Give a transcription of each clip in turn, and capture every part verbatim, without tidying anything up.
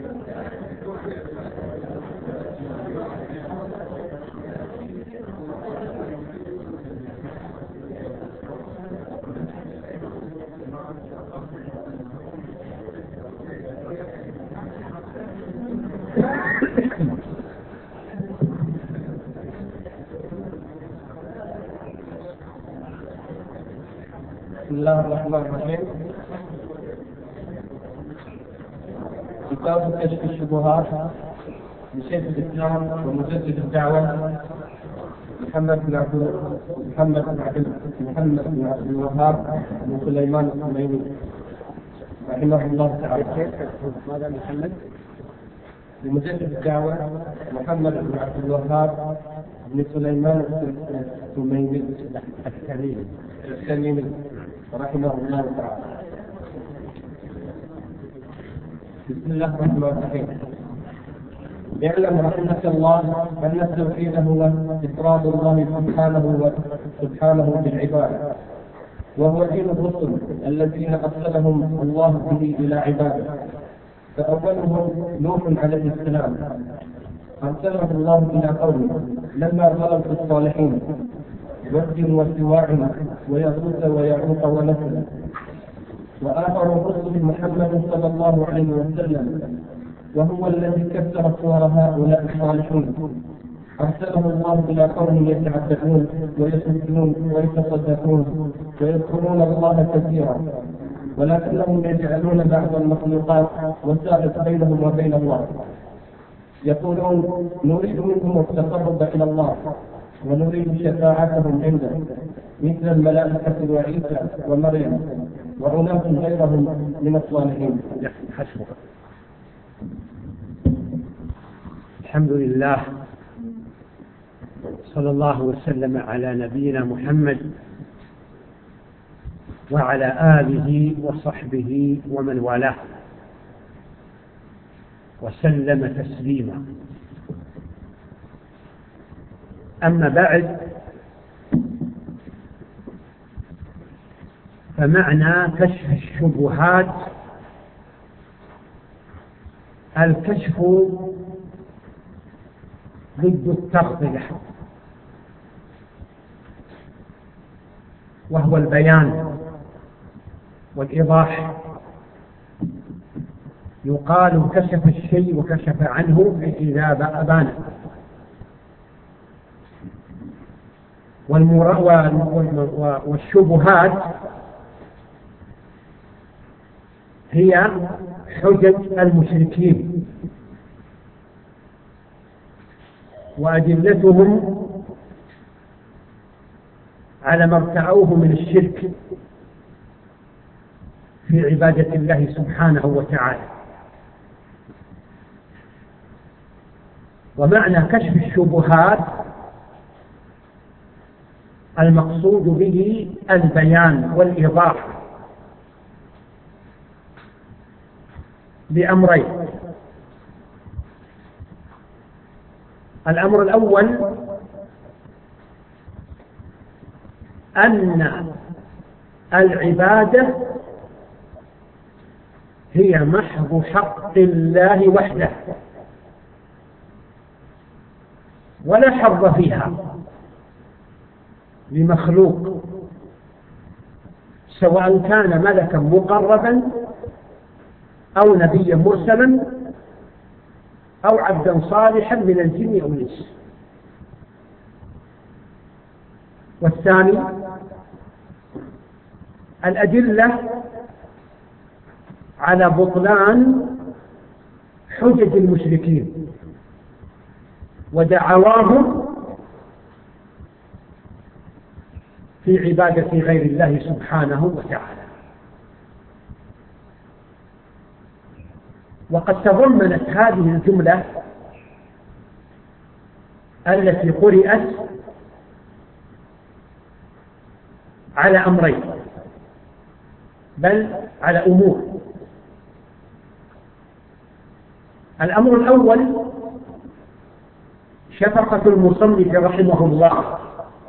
بسم الله الرحمن الرحيم. كتاب كشف الشبهات لشيخ الإسلام ومجدد الدعوة محمد بن عبد محمد بن عبد محمد بن عبد الوهاب بن سليمان التميمي رحمه الله تعالى. ماذا محمد؟ لمجدد الدعوة محمد بن عبد الوهاب بن سليمان التميمي التميمي رحمه الله تعالى. بسم الله الرحمن الرحيم. يعلم رحمة الله أن التوحيد هو إفراد الله سبحانه سبحانه بالعبادة، وهو دين الرسل الذين أرسلهم الله به إلى عباده. فأولهم نوح عليه السلام أرسله الله إلى قومه لما ظلموا الصالحين ود وسواع ويغوث ويعوق ونسل. وآخر الرسل محمد صلى الله عليه وسلم وهو الذي كسر صور هؤلاء الصالحين، أرسله الله إلى قوم يتعبدون ويسجدون ويتصدقون ويذكرون الله كثيرا، ولكنهم يجعلون بعض المخلوقات وسائط بينهم وبين الله. يقولون نريد منهم التقرب إلى الله ونريد شفاعتهم عنده، مثل الملائكة وعيسى ومريم وأناس غيرهم من الصالحين. الحمد لله، صلى الله وسلم على نبينا محمد وعلى آله وصحبه ومن والاه وسلم تسليما. أما بعد، فمعنى كشف الشبهات الكشف ضد التغطية، وهو البيان والإيضاح. يقال كشف الشيء وكشف عنه إذا أبان. والشبهات هي حجج المشركين وأدلتهم على ما ارتعوه من الشرك في عبادة الله سبحانه وتعالى. ومعنى كشف الشبهات المقصود به البيان والإيضاح بأمرين. الأمر الأول أن العبادة هي محض حق الله وحده، ولا حظ فيها لمخلوق، سواء كان ملكا مقربا أو نبيا مرسلا أو عبدا صالحا من الجن أو الإنس. والثاني الأدلة على بطلان حجج المشركين ودعواهم في عبادة غير الله سبحانه وتعالى. وقد تضمنت هذه الجملة التي قرأت على أمرين، بل على أمور. الأمر الأول شفقة المصنف رحمه الله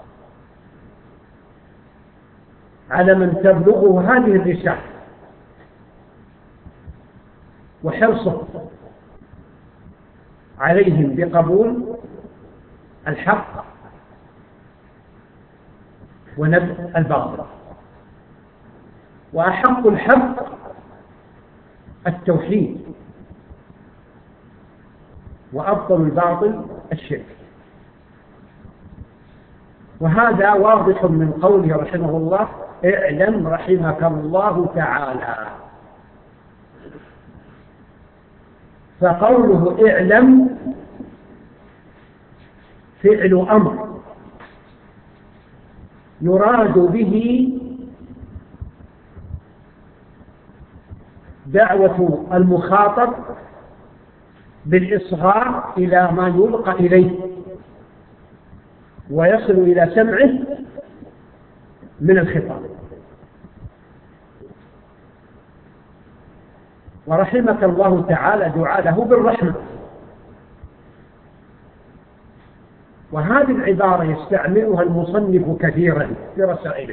على من تبلغه هذه الرسالة، وحرصه عليهم بقبول الحق ونبذ الباطل. وأحق الحق التوحيد، وأفضل الباطل الشرك. وهذا واضح من قوله رحمه الله: اعلم رحمك الله تعالى. فقوله اعلم فعل أمر يراد به دعوة المخاطب بالإصغاء إلى ما يلقى إليه ويصل إلى سمعه من الخطاب. ورحمك الله تعالى دعاء له بالرحمة. وهذه العبارة يستعملها المصنف كثيرا في رسائله،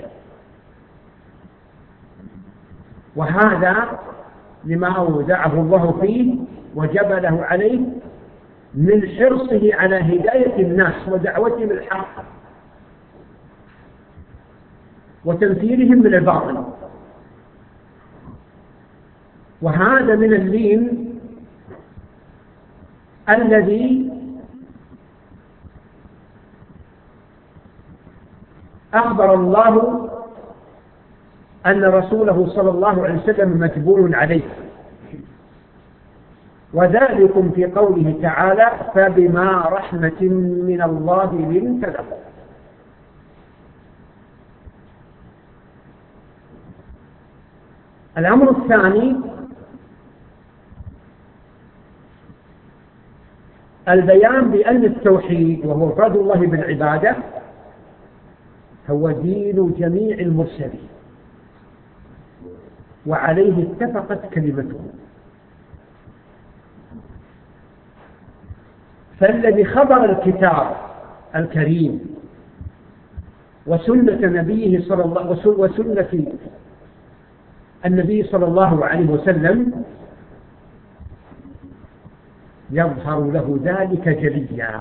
وهذا لما أودعه الله فيه وجبله عليه من حرصه على هداية الناس ودعوتهم الحق وتنفيرهم من الباطل. وهذا من اللين الذي أخبر الله أن رسوله صلى الله عليه وسلم مجبول عليه، وذلكم في قوله تعالى: فبما رحمة من الله لنت لهم. الأمر الثاني البيان بأن التوحيد وهو إفراد الله بالعبادة هو دين جميع المرسلين، وعليه اتفقت كلمتهم. فالذي خبر الكتاب الكريم وسنة نبيه صلى الله وسنة النبي صلى الله عليه وسلم يظهر له ذلك جليا.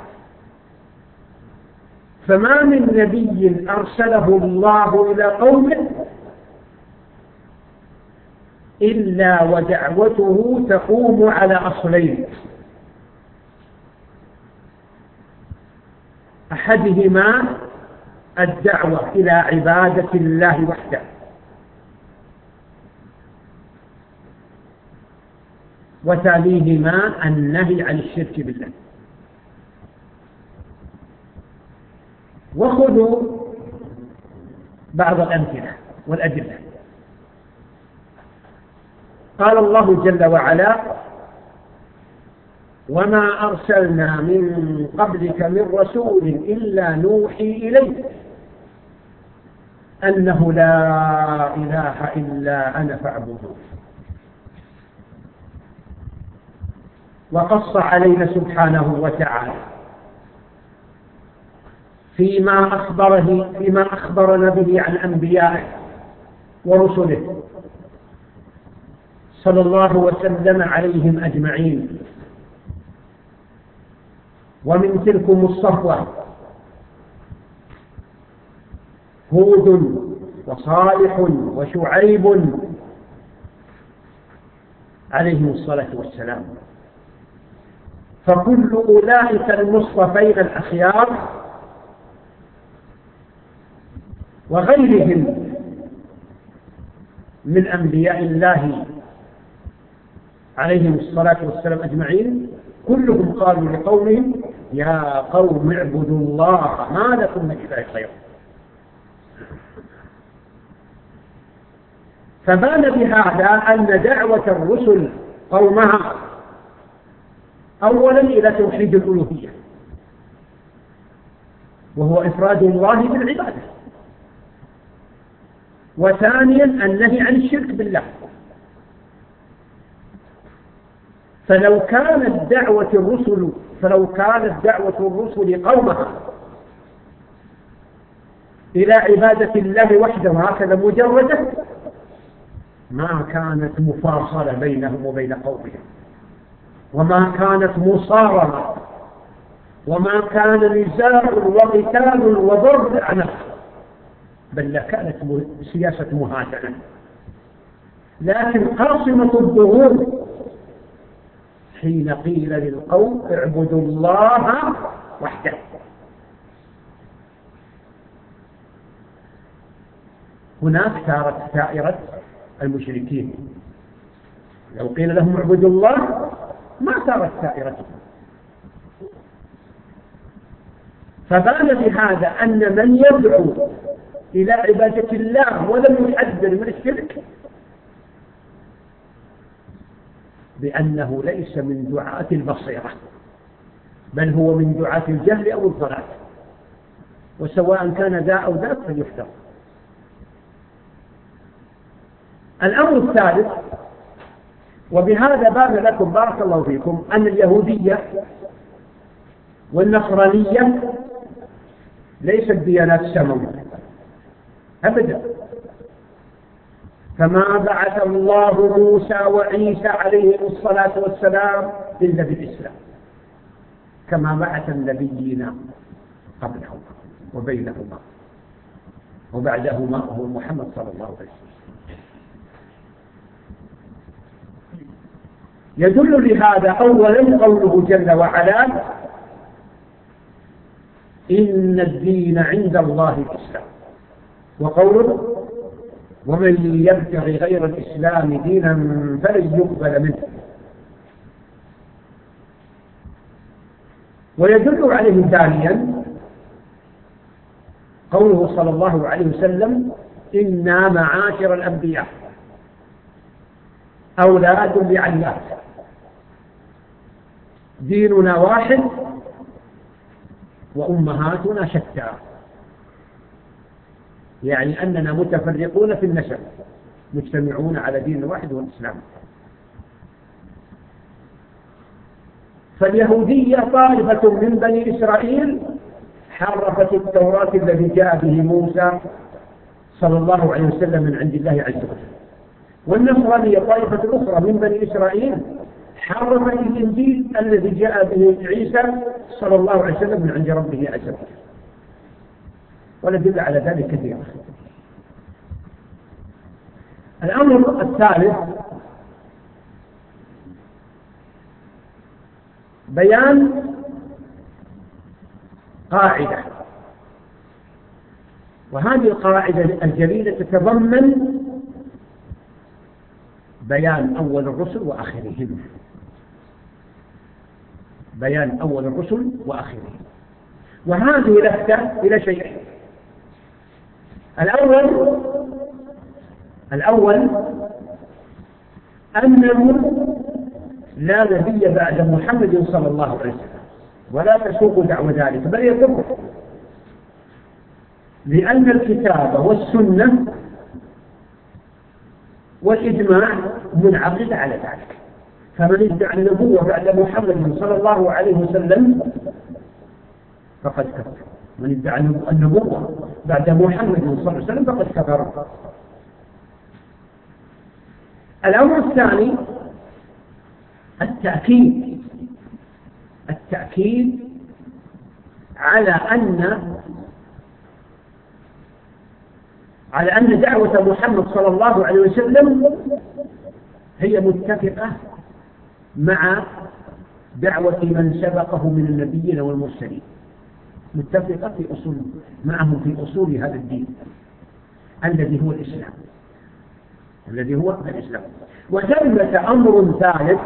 فما من نبي أرسله الله إلى قومه إلا ودعوته تقوم على أصلين: أحدهما الدعوة إلى عبادة الله وحده، وتاليهما النهي عن الشرك بالله. وخذوا بعض الأمثلة والأدلة. قال الله جل وعلا: وما أرسلنا من قبلك من رسول إلا نوحي إليه أنه لا إله إلا أنا فاعبدون. وقص علينا سبحانه وتعالى فيما أخبره فيما أخبرنا به عن أنبيائه ورسله صلى الله وسلم عليهم أجمعين. ومن تلكم الصفوة هود وصالح وشعيب عليهم الصلاة والسلام. فكل أولئك المصطفين الأخيار وغيرهم من أنبياء الله عليهم الصلاة والسلام أجمعين كلهم قالوا لقومهم: يا قوم اعبدوا الله ما لكم من إله غيره. فبان بهذا أن دعوة الرسل قومها أولا إلى توحيد الألوهية وهو إفراد الله بالعبادة، وثانيا النهي عن الشرك بالله. فلو كانت دعوة الرسل فلو كانت دعوة الرسل قومها إلى عبادة الله وحده هكذا مجردة ما كانت مفاصلة بينهم وبين قومهم، وما كانت مصارمة وما كان نزاع وقتال وضرب عنف، بل لا كانت سياسة مهاتنة، لكن قاصمة الظهور حين قيل للقوم اعبدوا الله وحده. هناك ثارت ثائرة المشركين، لو قيل لهم اعبدوا الله ما ثارت ثائرتهم. فبان بهذا أن من يدعو إلى عبادة الله ولم يحذر من الشرك بأنه ليس من دعاة البصيرة، بل هو من دعاة الجهل أو الضلال، وسواء كان ذا أو ذاك فليحذر. الأمر الثالث، وبهذا بان لكم بارك الله فيكم أن اليهودية والنصرانية ليست ديانات سماوية أبدا، فما بعث الله موسى وعيسى عليهم الصلاة والسلام إلا بالإسلام، كما بعث النبيين قبلهم وبينهما وبعدهما هو محمد صلى الله عليه وسلم. يدل لهذا أولا قوله جل وعلا إن الدين عند الله الإسلام، وقوله ومن يبتغي غير الإسلام دينا فلن يقبل منه. ويدل عليه ثانيا قوله صلى الله عليه وسلم إنا معاشر الأنبياء أولاد لعلات ديننا واحد وأمهاتنا شتى، يعني أننا متفرقون في النسب مجتمعون على دين واحد والإسلام. فاليهودية طائفة من بني إسرائيل حرفت التوراة الذي جاء به موسى صلى الله عليه وسلم من عند الله عز وجل، والنصرانية طائفة أخرى من بني إسرائيل حرفت الإنجيل الذي جاء به عيسى صلى الله عليه وسلم من عند ربه عز وجل، وندل على ذلك كثيرا. الأمر الثالث بيان قاعدة، وهذه القاعدة الجليلة تتضمن بيان أول الرسل وآخرهم، بيان أول الرسل وآخرهم. وهذه لفتة إلى شيئين: الأول الأول أنه لا نبي بعد محمد صلى الله عليه وسلم، ولا تسوق دعوة ذلك، بل يضر، لأن الكتاب والسنة والإجماع منعقد على ذلك. فمن ادعى النبوة بعد محمد صلى الله عليه وسلم فقد كفر، من ادعى النبوة بعد محمد صلى الله عليه وسلم فقد كفر. الأمر الثاني التأكيد التأكيد على أن على أن دعوة محمد صلى الله عليه وسلم هي متفقة مع دعوة من سبقه من النبيين والمرسلين، متفقة في أصول معهم في أصول هذا الدين الذي هو الإسلام الذي هو الإسلام. وثمة أمر ثالث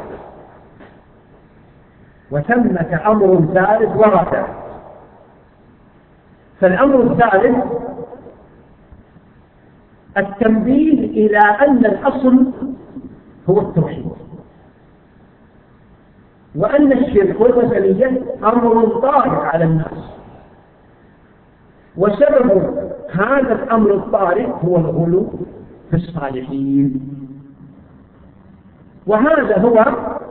وثمة أمر ثالث ورد. فالأمر الثالث التنبيه إلى أن الأصل هو التوحيد، وأن الشرك والوثنية أمر طارئ على الناس، وسبب هذا الأمر الطارئ هو الغلو في الصالحين. وهذا هو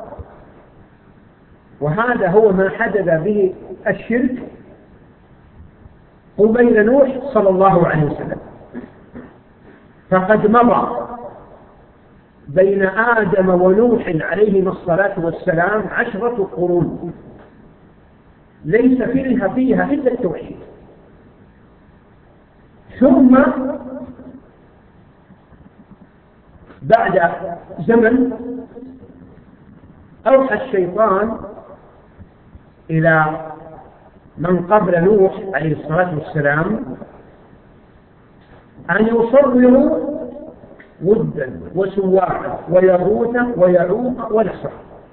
وهذا هو ما حدث به الشرك قبيل نوح صلى الله عليه وسلم. فقد مضى بين آدم ونوح عليهما الصلاة والسلام عشرة قرون، ليس فيها فيها إلا التوحيد. ثم بعد زمن أوحى الشيطان إلى من قبل نوح عليه الصلاة والسلام أن يصوروا ودا وسواعا ويغوث ويعوق ونسرا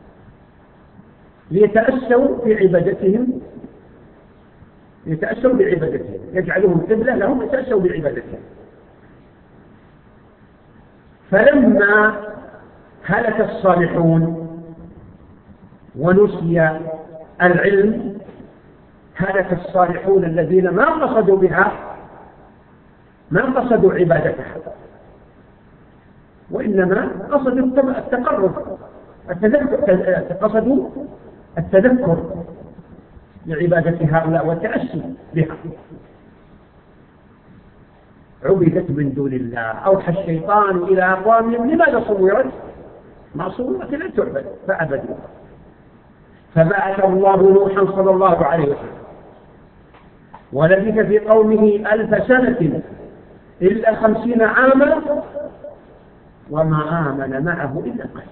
ليتأسوا بعبادتهم يتأسوا بعبادتهم يجعلهم قبلة لهم يتأسوا بعبادتهم. فلما هلك الصالحون ونسي العلم هلك الصالحون الذين ما قصدوا بها ما قصدوا عبادتها وإنما قصدوا التقرب التذكر قصدوا التذكر لعبادة هؤلاء والتأسي بها. عبدت من دون الله. أوحى الشيطان إلى أقوامهم لماذا صورت؟ ما صورت لا تعبد فعبدوا. فبعث الله نوحا صلى الله عليه وسلم ولبث في قومه ألف سنة إلا خمسين عاما وما آمن معه إلا قليل.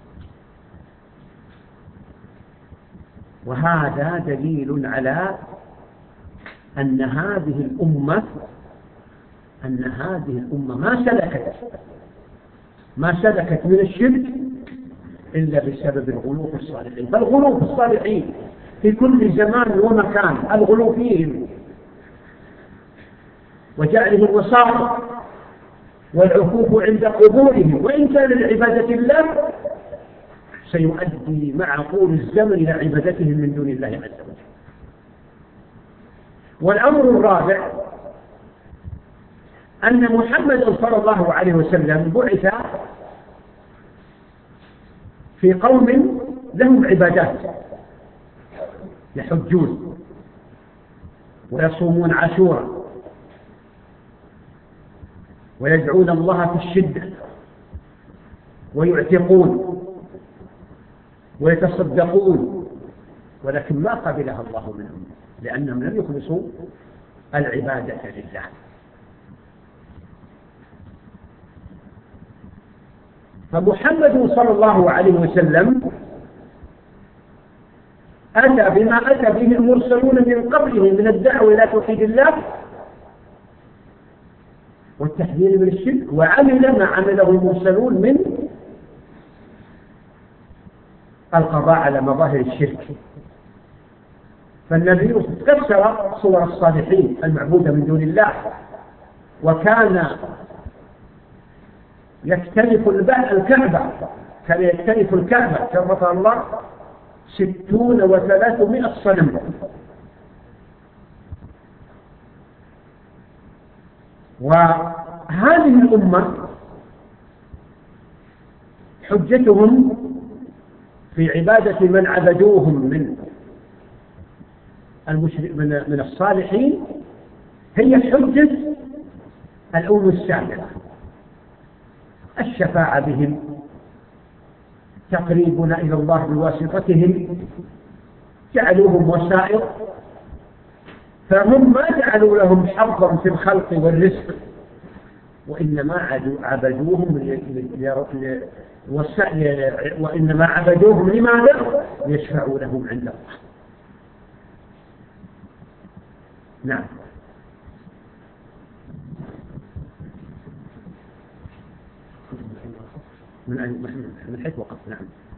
وهذا دليل على أن هذه الأمة أن هذه الأمة ما سلكت ما سلكت من الشرك إلا بسبب الغلو في الصالحين. فالغلو في الصالحين في كل زمان ومكان الغلو فيهم وجعلهم وساطة والعكوف عند قبورهم وإن كان لعبادة الله سيؤدي مع طول الزمن إلى عبادتهم من دون الله عز وجل. والأمر الرابع أن محمد صلى الله عليه وسلم بعث في قوم لهم عبادات يحجون ويصومون عاشورا ويدعون الله في الشدة ويعتقون ويتصدقون ولكن ما قبلها الله منهم لأنهم لم يخلصوا العبادة لله. فمحمد صلى الله عليه وسلم أتى بما أتى به المرسلون من قبله من الدعوة إلى توحيد الله والتحذير من الشرك وعمل ما عمله المرسلون من القضاء على مظاهر الشرك. فالنبي كسر صور الصالحين المعبودة من دون الله وكان يكتنف الكعبة كان يكتنف الكعبة شرفها الله ستون وثلاثمائة صنم. وهذه الأمة حجتهم في عبادة من عبدوهم من المشرك من من الصالحين هي حجة الأمم السابقة. الشفاعة بهم تقريبنا إلى الله بواسطتهم جعلوهم وسائط فهم ما جعلوا لهم حظا في الخلق والرزق وإنما عبدوهم وإنما عبدوهم لماذا؟ ليشفعوا لهم عند الله. نعم. من من حيث وقف. نعم.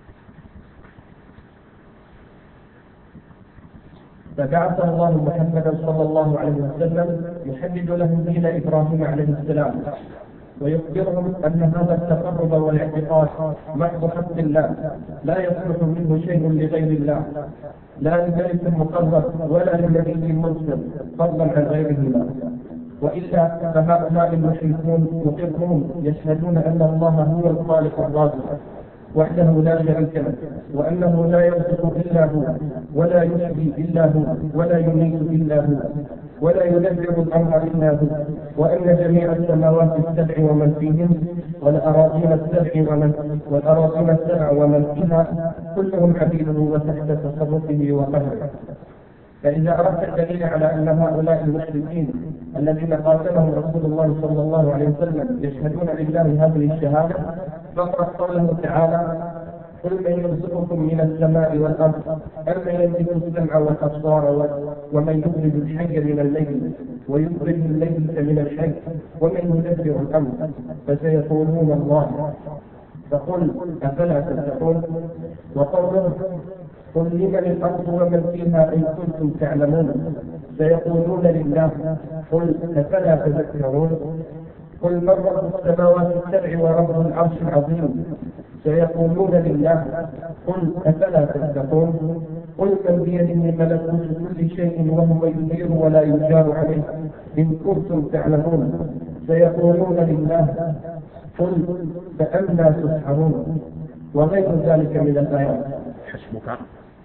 فبعث الله محمدا صلى الله عليه وسلم يحدد لهم دين إبراهيم عليه السلام ويخبرهم أن هذا التقرب والاعتقاد محض حق الله لا يصلح منه شيء لغير الله لا لملك مقرب ولا لنبي مرسل فضلا عن غيرهما. وإلا فهؤلاء المشركون مقرون يشهدون أن الله هو الخالق الرازق وحده لا شريك له وأنه لا يرزق إلا هو ولا يحيي إلا هو ولا يميت إلا هو ولا يدبر الأمر إلا هو وأن جميع السماوات السبع ومن فيهن والأراضين السبع ومن والأراضين السبع ومن فيها كلهم عبيده وتحت تصرفه وقهره. فإذا أردت الدليل على أن هؤلاء المشركين الذين قاتلهم رسول الله صلى الله عليه وسلم يشهدون لله هذه الشهادة فاقرأ قوله تعالى: قل من يرزقكم من السماء والأرض أمن يملك السمع والأبصار ومن يخرج الحي من الليل ويخرج الميت من الحي ومن يدبر الأمر فسيقولون الله فقل أفلا تتقون. وقوله: قل لمن الأرض ومن فيها إن كنتم تعلمون سيقولون لله قل أفلا تذكرون. قل من رب السماوات السبع ورب العرش العظيم سيقولون لله قل أفلا تتقون. قل من بيده ملكوت كل شيء وهو يدير ولا يجار عليه إن كنتم تعلمون سيقولون لله قل فأنى تسحرون. وغير ذلك من الآيات. حسبك.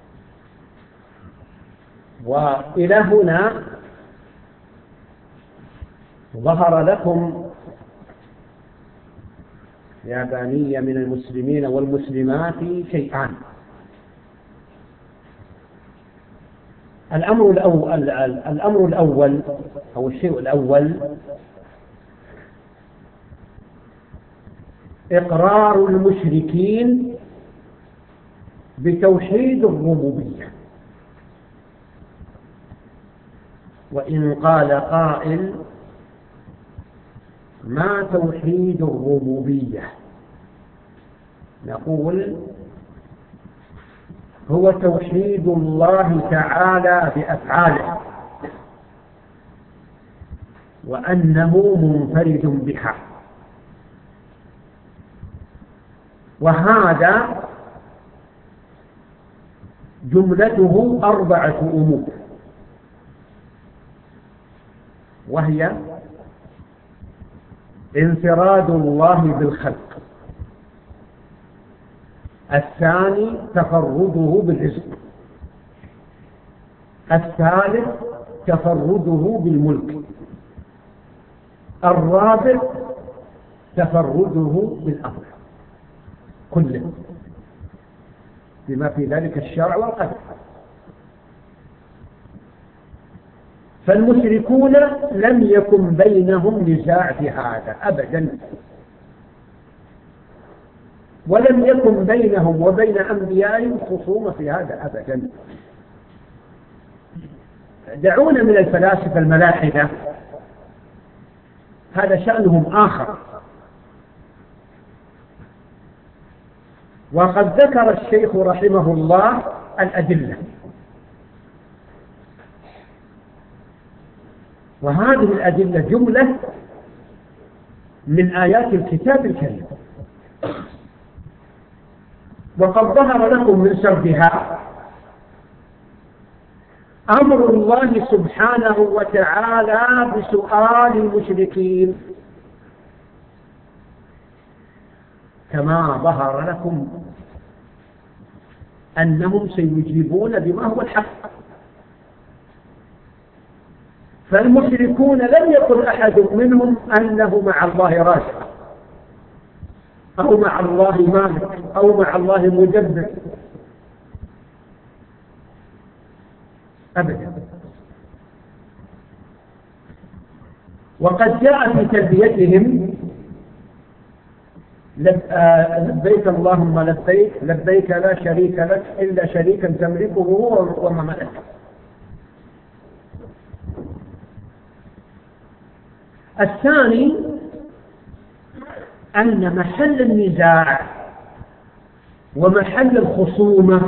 وإلى هنا ظهر لكم يا بني من المسلمين والمسلمات شيئان. الأمر الأول الأمر الأول أو الشيء الأول إقرار المشركين بتوحيد الربوبية. وإن قال قائل: ما توحيد الربوبية؟ نقول: هو توحيد الله تعالى بأفعاله وأنه منفرد بها. وهذا جملته أربعة أمور، وهي: انفراد الله بالخلق، الثاني تفرده بالرزق، الثالث تفرده بالملك، الرابع تفرده بالأمر كله بما في ذلك الشرع والقدر. فالمشركون لم يكن بينهم نزاع في هذا أبدا، ولم يكن بينهم وبين أنبيائهم خصومة في هذا أبدا. دعونا من الفلاسفة الملاحدة، هذا شأنهم آخر. وقد ذكر الشيخ رحمه الله الأدلة، وهذه الأدلة جملة من آيات الكتاب الكريم، وقد ظهر لكم من سردها أمر الله سبحانه وتعالى بسؤال المشركين، كما ظهر لكم أنهم سيجيبون بما هو الحق. فالمشركون لم يقل أحد منهم أنه مع الله رازق أو مع الله مالك أو مع الله مدبر أبدا. وقد جاء في تلبيتهم: لبيك اللهم لبيك لبيك لا شريك لك إلا شريكا تملكه هو وما ملك. الثاني أن محل النزاع ومحل الخصومة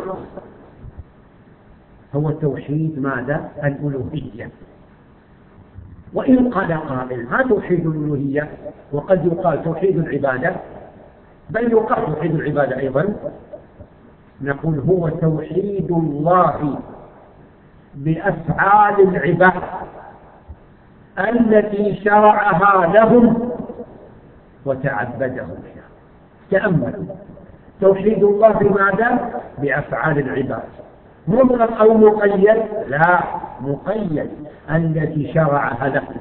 هو توحيد ماذا؟ الألوهية. وإن قال قائل: ها توحيد الألوهية، وقد يقال توحيد العبادة، بل يقال توحيد العبادة أيضا، نقول: هو توحيد الله بأفعال العباد التي شرعها لهم وتعبدهم بها. تأملوا: توحيد الله بماذا؟ بأفعال العباد. مطلق أو مقيد؟ لا، مقيد، التي شرعها لهم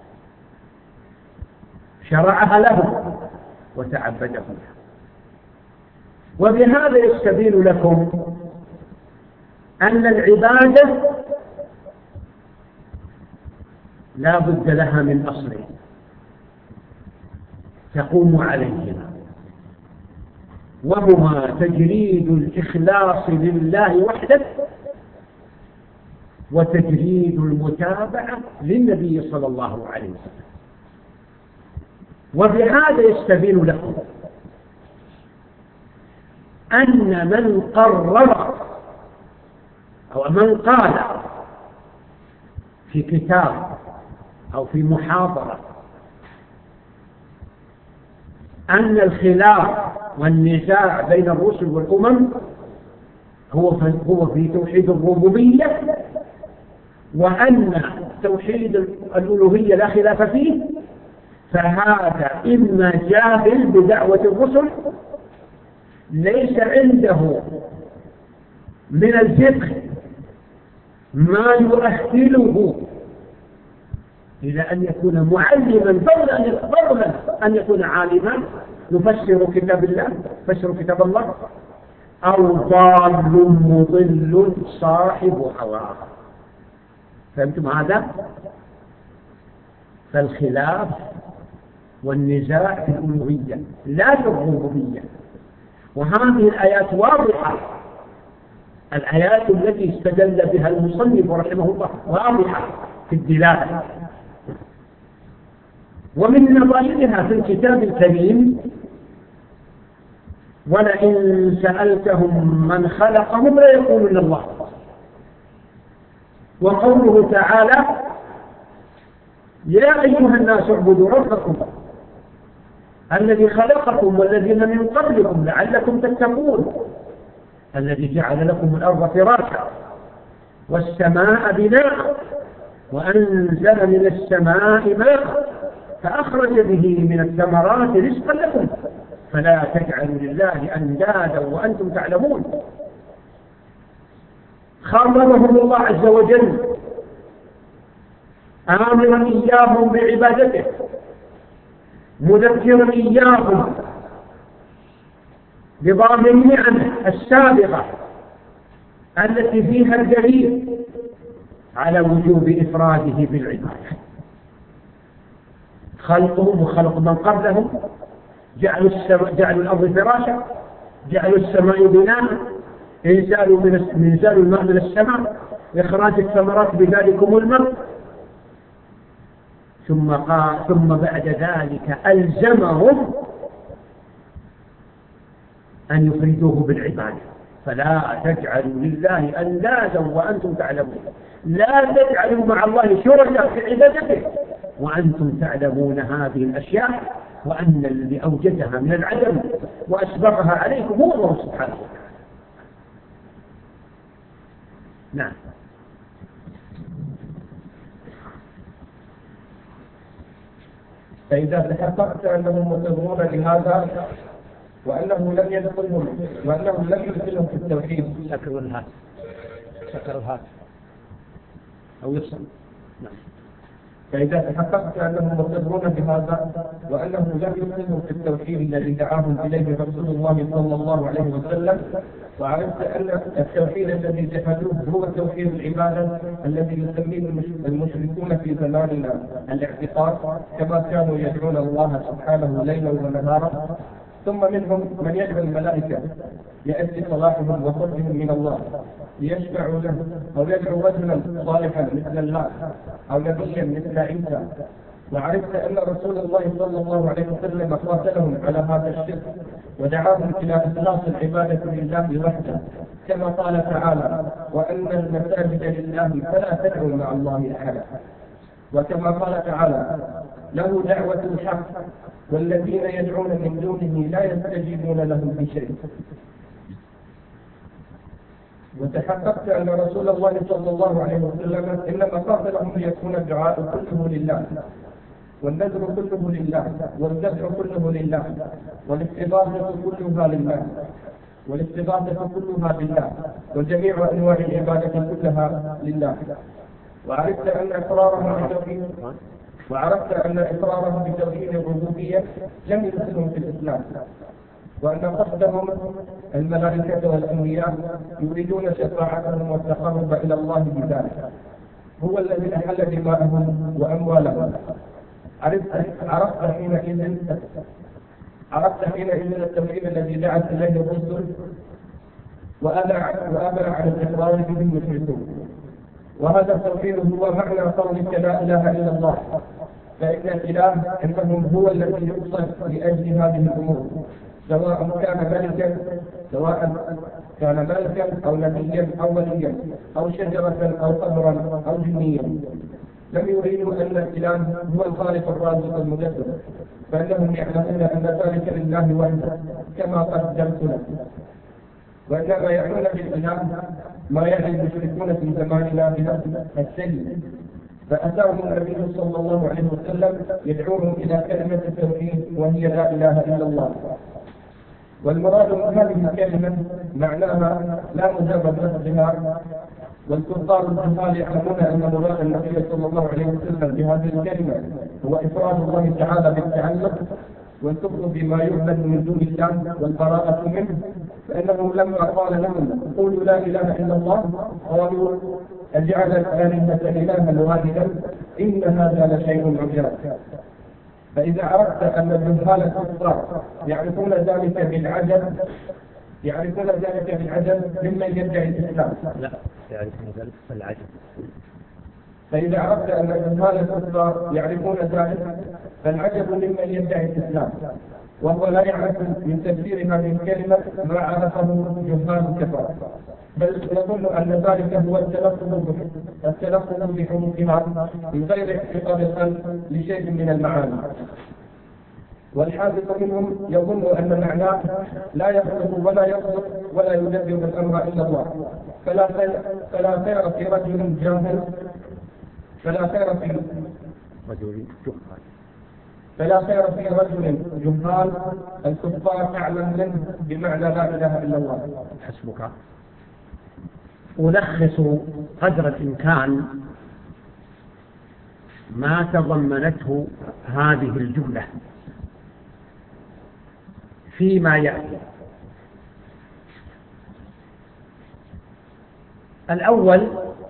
شرعها لهم وتعبدهم بها. وبهذا يستبين لكم أن العبادة لا بد لها من أصل تقوم عليهما، وهما تجريد الإخلاص لله وحده وتجريد المتابعة للنبي صلى الله عليه وسلم. وبهذا يستبين لكم أن من قرر أو من قال في كتاب أو في محاضرة أن الخلاف والنزاع بين الرسل والأمم هو هو في توحيد الربوبية، وأن توحيد الألوهية لا خلاف فيه، فهذا إما جاهل بدعوة الرسل ليس عنده من الفقه ما يؤهله إلى أن يكون معلما فضلا أن يكون عالما يفسر كتاب الله يفسر كتاب الله، أو ضال مضل صاحب هواه. فهمتم هذا؟ فالخلاف والنزاع في الألوهية لا في الربوبية. وهذه الآيات واضحة، الآيات التي استدل بها المصنف رحمه الله واضحة في الدلالة. ومن نظائرها في الكتاب الكريم: ولئن سألتهم من خلقهم ليقولن الله. وقوله تعالى: يا أيها الناس اعبدوا ربكم الذي خلقكم والذين من قبلكم لعلكم تتقون الذي جعل لكم الأرض فراشا والسماء بناء وأنزل من السماء ماء فأخرج به من الثمرات رزقا لكم فلا تجعلوا لله أندادا وأنتم تعلمون. خاطبهم الله عز وجل آمرا إياهم بعبادته، مذكرا إياهم بظاهر النعم السابقة التي فيها الدليل على وجوب إفراده بالعبادة. خلقهم وخلق من قبلهم، جعلوا, السماء جعلوا الأرض فراشا، جعلوا السماء بناء، إنزال من إنزال الماء من السماء، إخراج الثمرات بذلكم الماء، ثم قال ثم بعد ذلك ألزمهم أن يفردوه بالعبادة. فلا تجعلوا لله أندادا وأنتم تعلمون، لا تجعلوا مع الله شركاء في عبادته وأنتم تعلمون هذه الأشياء، وأن الذي أوجدها من العدم وأسبغها عليكم هو الله سبحانه وتعالى. نعم. فإذا تحققت أنهم مصرون لهذا وأنه لم يدخلهم وأنه لم يدخلهم في التوحيد. سكر الهات سكر الهات أو يفصل. نعم. فإذا تحققت أنهم مصرون بهذا وأنه لم يدخلهم في التوحيد الذي دعاهم إليه رسول الله صلى الله عليه وسلم، وعرفت أن التوحيد الذي جحدوه هو توحيد العبادة الذي يسميه المشركون في زماننا الاعتقاد، كما كانوا يدعون الله سبحانه ليلا ونهارا. ثم منهم من يدعو الملائكة لأجل صلاحهم وقربهم من الله ليشفعوا له، أو يدعو رجلا صالحا مثل الله أو نبيا مثل عيسى. وعرفت أن رسول الله صلى الله عليه وسلم قاتلهم على هذا الشرك ودعاهم إلى إخلاص العبادة لله وحده، كما قال تعالى: وأن المساجد لله فلا تدعوا مع الله أحدا. وكما قال تعالى: له دعوة الحق والذين يدعون من دونه لا يستجيبون لهم بشيء. وتحققت أن رسول الله صلى الله عليه وسلم إنما قاتلهم ليكون الدعاء كله لله، والنذر كله لله، والذبح كله لله، والاستغاثة كلها لله والاستغاثة كلها لله وجميع أنواع العبادة كلها لله. وعرفت أن إقرارهم بتوحيد وعرفت أن إقرارهم بتوحيد الربوبية لم يدخلهم في الإسلام، وأن قصدهم الملائكة والأنبياء يريدون شفاعتهم والتقرب إلى الله بذلك. هو الذي أحل دماءهم وأموالهم. عرفت عرفت حينئذ عرفت حينئذ التوحيد الذي دعت إليه الرسل وأبى عن الإقرار به المشركون. وهذا التوحيد هو معنى قولك لا إله إلا الله، فإن الإله عندهم هو الذي يقصد لأجل هذه الأمور، سواء كان ملكا سواء كان ملكا أو نبيا أو وليا أو شجرة أو قبرا أو جنيا. لم يريدوا أن الإله هو الخالق الرازق المدبر، فإنهم يعلمون أن ذلك لله وحده كما قدمت لك، وإنما يعنون بالإله ما يعني المشركون في زماننا بنفس السيد. فأتاهم النبي صلى الله عليه وسلم يدعوهم إلى كلمة التوحيد وهي لا إله إلا الله. والمراد من هذه الكلمة معناها لا مجرد لفظها، والكفار الجهال يعلمون أن مراد النبي صلى الله عليه وسلم بهذه الكلمة هو إفراد الله تعالى بالتعلق والكفر بما يعبد من دون الله والبراءة منه. فإنه لما قال لهم قولوا لا إله إلا الله قالوا أجعل الآلهة إلها واحدا إن هذا لشيء عجاب. فإذا عرفت أن الجهال الكفار يعرفون ذلك بالعجب يعرفون ذلك بالعجب ممن يدعي الإسلام. لا يعرفون ذلك بالعجب. فإذا عرفت أن الجهال الكفار يعرفون ذلك فالعجب ممن يدعي الإسلام، وهو لا يعرف من تفسير هذه الكلمة ما عرفه جهال الكفار، بل يظن أن ذلك هو التلفظ التلفظ بحروفها من غير اعتقاد القلب لشيء من المعاني. والحاذق منهم يظن أن معناه لا يخلق ولا يخلق ولا يدبر الأمر إلا الله، فلا خير فلا خير في رجل جاهل فلا خير في رجل جهال فلا خير في رجل جهال الكفار تعلم منه بمعنى لا إله إلا الله. حسبك. ألخص قدر الإمكان ما تضمنته هذه الجملة فيما يأتي. الأول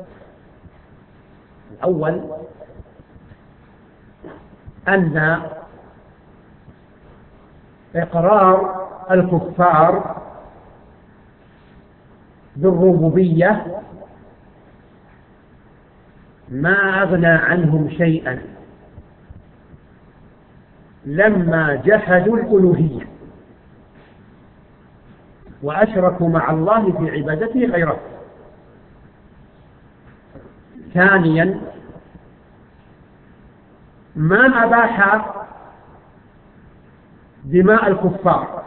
الأول أن إقرار الكفار بالربوبية ما أغنى عنهم شيئا لما جحدوا الألوهية وأشركوا مع الله في عبادته غيره. ثانيا ما أباح دماء الكفار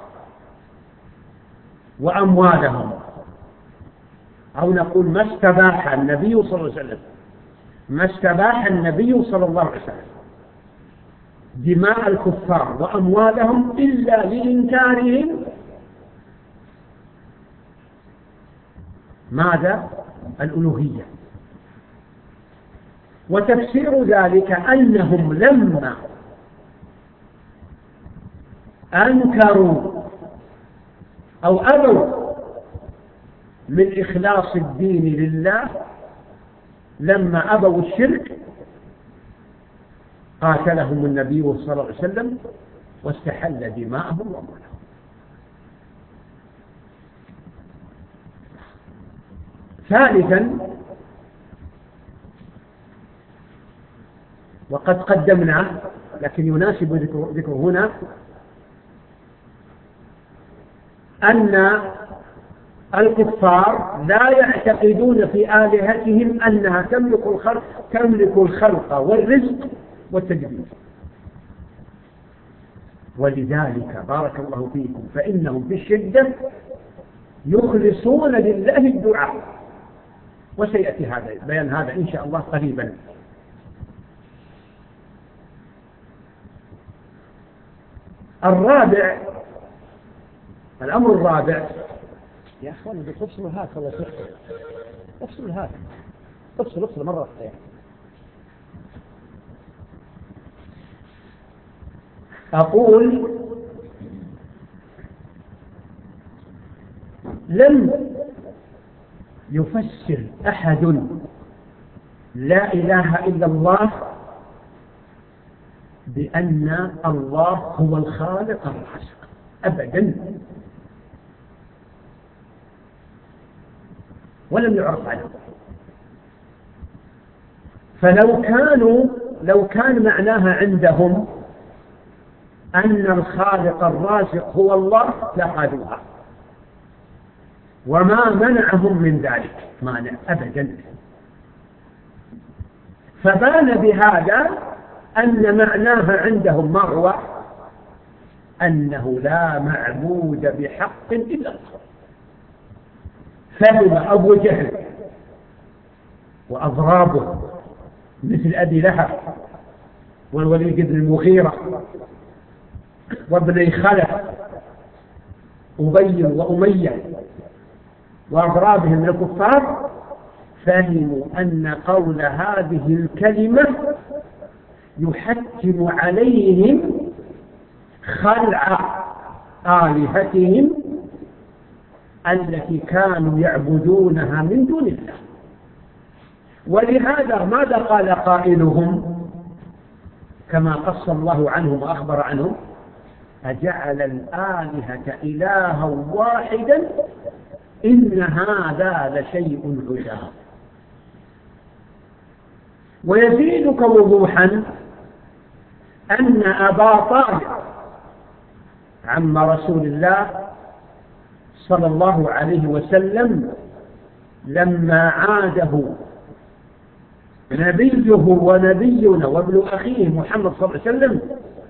وأموالهم، أو نقول ما استباح النبي صلى الله عليه وسلم ما استباح النبي صلى الله عليه وسلم دماء الكفار وأموالهم إلا لإنكارهم ماذا؟ الألوهية. وتفسير ذلك أنهم لما أنكروا أو أبوا من إخلاص الدين لله، لما أبوا الشرك قاتلهم النبي صلى الله عليه وسلم واستحل دماءهم وأموالهم. ثالثا وقد قدمنا لكن يناسب ذكر هنا أن الكفار لا يعتقدون في آلهتهم أنها تملك الخلق تملك الخلق والرزق والتدبير، ولذلك بارك الله فيكم فإنهم في الشدة يخلصون لله الدعاء، وسيأتي هذا بيان هذا إن شاء الله قريبا. الرابع الأمر الرابع يا أخواني بتفصلوا هات الله يسعدك افصلوا هات افصل افصل مرة واحدة. أقول لم يفسر أحد لا إله إلا الله بأن الله هو الخالق الرازق أبدا، ولم يعرف عنه. فلو كانوا لو كان معناها عندهم أن الخالق الرازق هو الله لقالوها، وما منعهم من ذلك مانع أبدا. فبان بهذا أن معناها عندهم ما هو أنه لا معبود بحق إلا الله. فهم أبو جهل وأضرابه مثل أبي لهب والوليد بن المغيرة وابن خلف أبي وأمية وأضرابهم من الكفار، فهموا أن قول هذه الكلمة يحتم عليهم خلع آلهتهم التي كانوا يعبدونها من دون الله. ولهذا ماذا قال قائلهم كما قص الله عنهم وأخبر عنهم؟ أجعل الآلهة إلها واحدا إن هذا لشيء عجاب. ويزيدك وضوحا أن أبا طالب عم رسول الله صلى الله عليه وسلم لما عاده نبيه ونبينا وابن أخيه محمد صلى الله عليه وسلم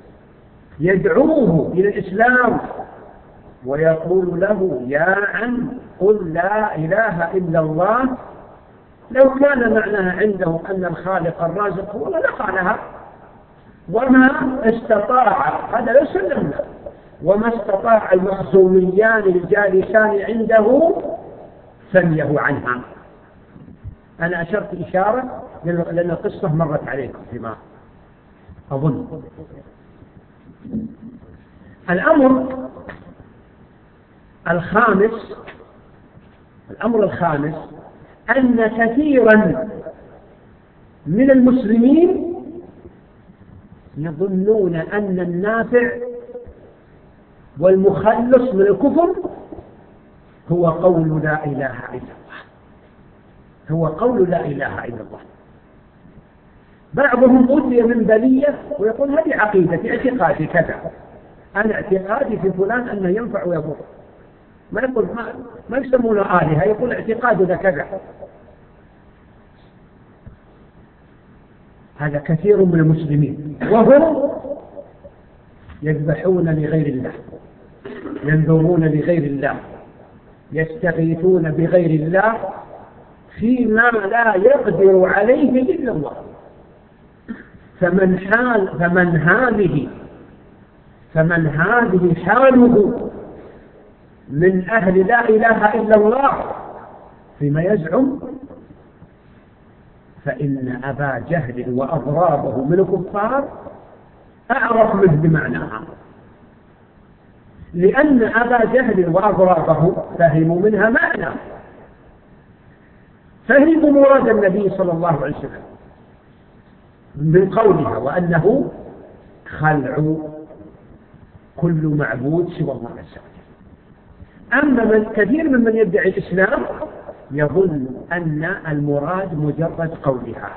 يدعوه إلى الإسلام ويقول له يا عم قل لا إله إلا الله، لو كان معناها عنده أن الخالق الرازق هو لقالها، وما استطاع هذا لا سلم له، وما استطاع المخزوميان الجالسان عنده ثنيه عنها. أنا أشرت إشارة لأن القصة مرت عليكم فيما أظن. الأمر الخامس الأمر الخامس أن كثيرا من المسلمين يظنون أن النافع والمخلص من الكفر هو قول لا إله إلا الله، هو قول لا إله إلا الله. بعضهم أتي من بلية ويقول هذه عقيدتي اعتقادي كذا، أنا اعتقادي في فلان أنه ينفع ويضر، ما يقول ما, ما يسمونه آلهة، يقول اعتقادنا كذا. هذا كثير من المسلمين، وهم يذبحون لغير الله، ينذرون لغير الله، يستغيثون بغير الله فيما لا يقدر عليه إلا الله. فمن حال فمن هذه فمن هذه حاله من أهل لا إله إلا الله فيما يزعم، فإن أبا جهل وأضرابه من الكفار أعرف منه بمعناها، لأن أبا جهل وأضرابه فهموا منها معنى، فهموا مراد النبي صلى الله عليه وسلم من قولها وأنه خلع كل معبود سوى الله عز وجل. أما من كثير ممن يدعي الإسلام يظن أن المراد مجرد قولها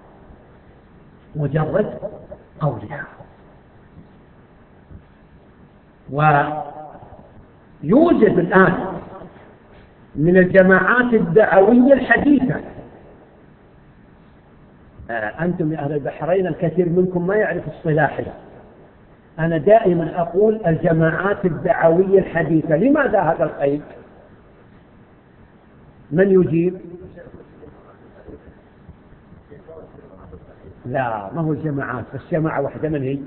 مجرد قولها ويوجد الآن من الجماعات الدعوية الحديثة، أنتم يا أهل البحرين الكثير منكم ما يعرف اصطلاحي، أنا دائما أقول الجماعات الدعوية الحديثة. لماذا هذا القيد؟ من يجيب؟ لا، ما هو الجماعات، بس جماعة واحدة. من هي؟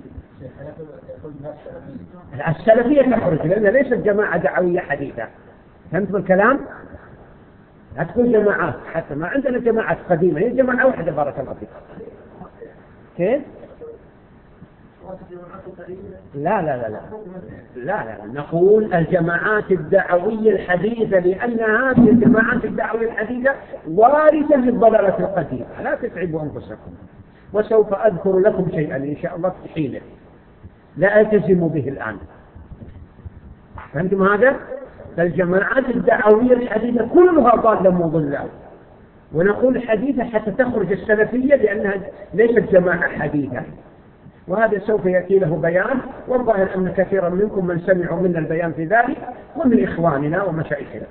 السلفية تخرج، لأنها ليست جماعة دعوية حديثة. فهمت بالكلام؟ لا تقول جماعات، حتى ما عندنا جماعات قديمة، هي جماعة واحدة بارك الله فيك. كيف؟ لا لا لا لا لا لا نقول الجماعات الدعوية الحديثة، لأن هذه الجماعات الدعوية الحديثة وارثة للضلالة القديمة. لا تتعبوا أنفسكم، وسوف أذكر لكم شيئا إن شاء الله في حينه لا ألتزم به الآن. فهمتم هذا؟ الجماعات الدعوية الحديثة كلها ضالة مضلة، ونقول حديثة حتى تخرج السلفية لأنها ليست جماعة حديثة، وهذا سوف يأتي له بيان، والظاهر أن كثيرا منكم من سمعوا منا البيان في ذلك ومن إخواننا ومشايخنا.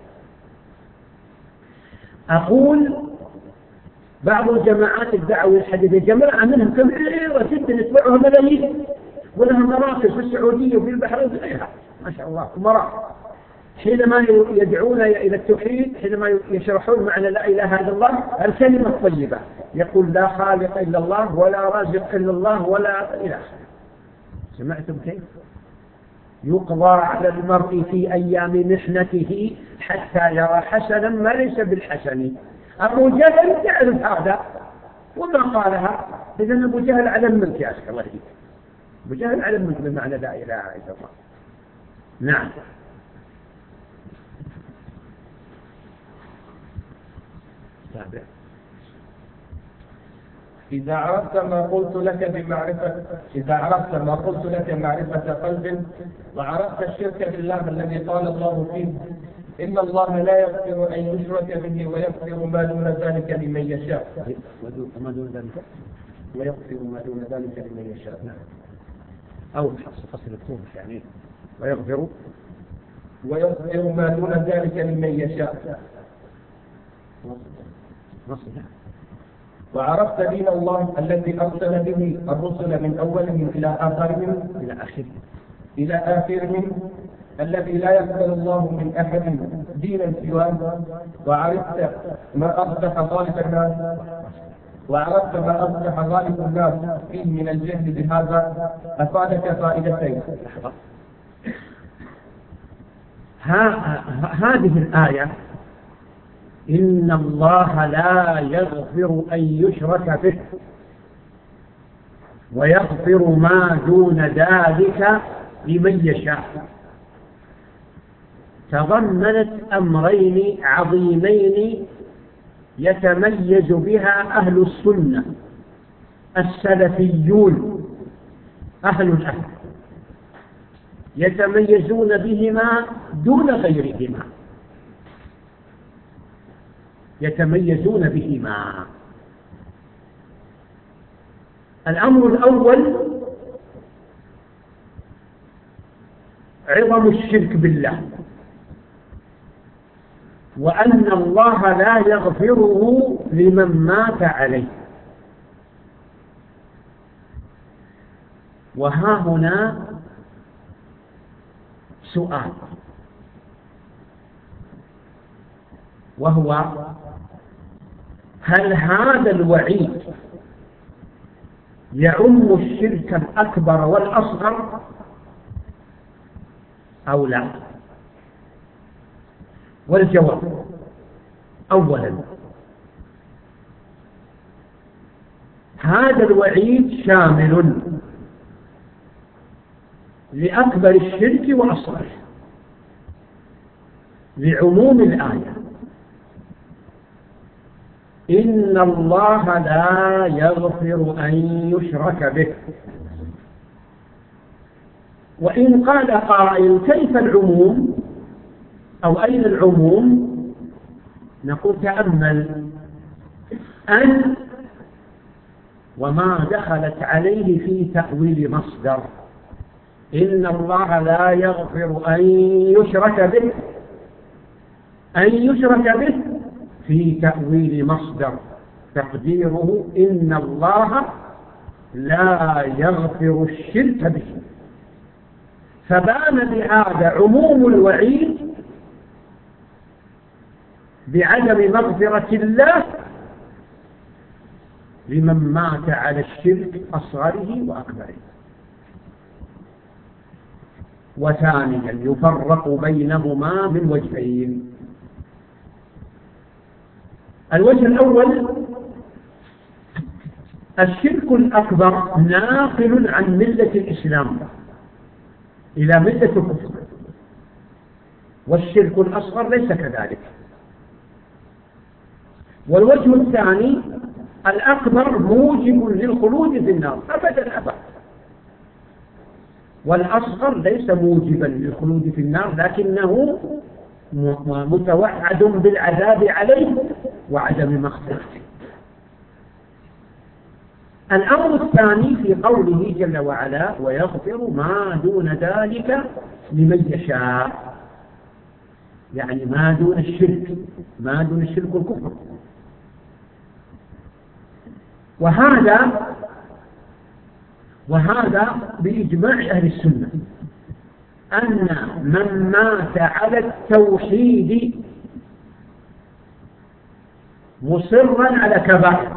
أقول بعض الجماعات الدعوية الحديثة جماعة منهم كبيرة جدا يتبعها ملايين، ولها مراكز في السعودية وفي البحرين وغيرها ما شاء الله مراكز، حينما يدعون إلى التوحيد، حينما يشرحون معنى لا إله إلا الله الكلمة الطيبة، يقول لا خالق إلا الله ولا رازق إلا الله ولا إله. سمعتم كيف؟ يقضى على المرء في أيام محنته حتى يرى حسنا ما ليس بالحسن. أبو جهل يعرف هذا وما قالها، إذن أبو جهل على الملك يا أخي الله يهديك، أبو جهل على الملك بمعنى لا إله إلا الله. نعم. إذا عرفت ما قلت لك بمعرفة إذا عرفت ما قلت لك معرفة قلب، وعرفت الشرك بالله الذي قال الله فيه إن الله لا يغفر أن يشرك به ويغفر ما دون ذلك لمن يشاء. ما دون ذلك ويغفر ما دون ذلك لمن يشاء. نعم. أو الحصر فصل الكون يعني ويغفر ويغفر ما دون ذلك لمن يشاء. نصر. وعرفت دين الله الذي أرسل به الرسل من أولهم إلى آخرهم إلى آخرهم إلى آخرهم الذي لا يقبل الله من أحد دينا سواه. وعرفت ما أصبح غالب الناس وعرفت ما أصبح غالب الناس فيه من الجهل بهذا، أفادك فائدتين. هذه الآية إن الله لا يغفر أن يشرك به ويغفر ما دون ذلك لمن يشاء، تضمنت أمرين عظيمين يتميز بها أهل السنة السلفيون أهل الأهل، يتميزون بهما دون غيرهما، يتميزون بهما. الأمر الأول عظم الشرك بالله، وأن الله لا يغفره لمن مات عليه. وها هنا سؤال، وهو هل هذا الوعيد يعم الشرك الأكبر والأصغر أو لا؟ والجواب أولا هذا الوعيد شامل لأكبر الشرك وأصغره لعموم الآية إن الله لا يغفر أن يشرك به. وإن قال قائل كيف العموم أو أين العموم؟ نقول تأمل أن وما دخلت عليه في تأويل مصدر، إن الله لا يغفر أن يشرك به، أن يشرك به في تأويل مصدر تقديره إن الله لا يغفر الشرك به، فبان بهذا عموم الوعيد بعدم مغفرة الله لمن مات على الشرك أصغره وأكبره. وثانيا يفرق بينهما من وجهين. الوجه الأول الشرك الأكبر ناقل عن ملة الإسلام إلى ملة الكفر، والشرك الأصغر ليس كذلك. والوجه الثاني الأكبر موجب للخلود في النار أبدا أبدا، والأصغر ليس موجبا للخلود في النار لكنه متوعد بالعذاب عليه وعدم مغفرته. الأمر الثاني في قوله جل وعلا ويغفر ما دون ذلك لمن يشاء، يعني ما دون الشرك، ما دون الشرك والكفر. وهذا وهذا بإجماع أهل السنة أن من مات على التوحيد مصرا على كبائر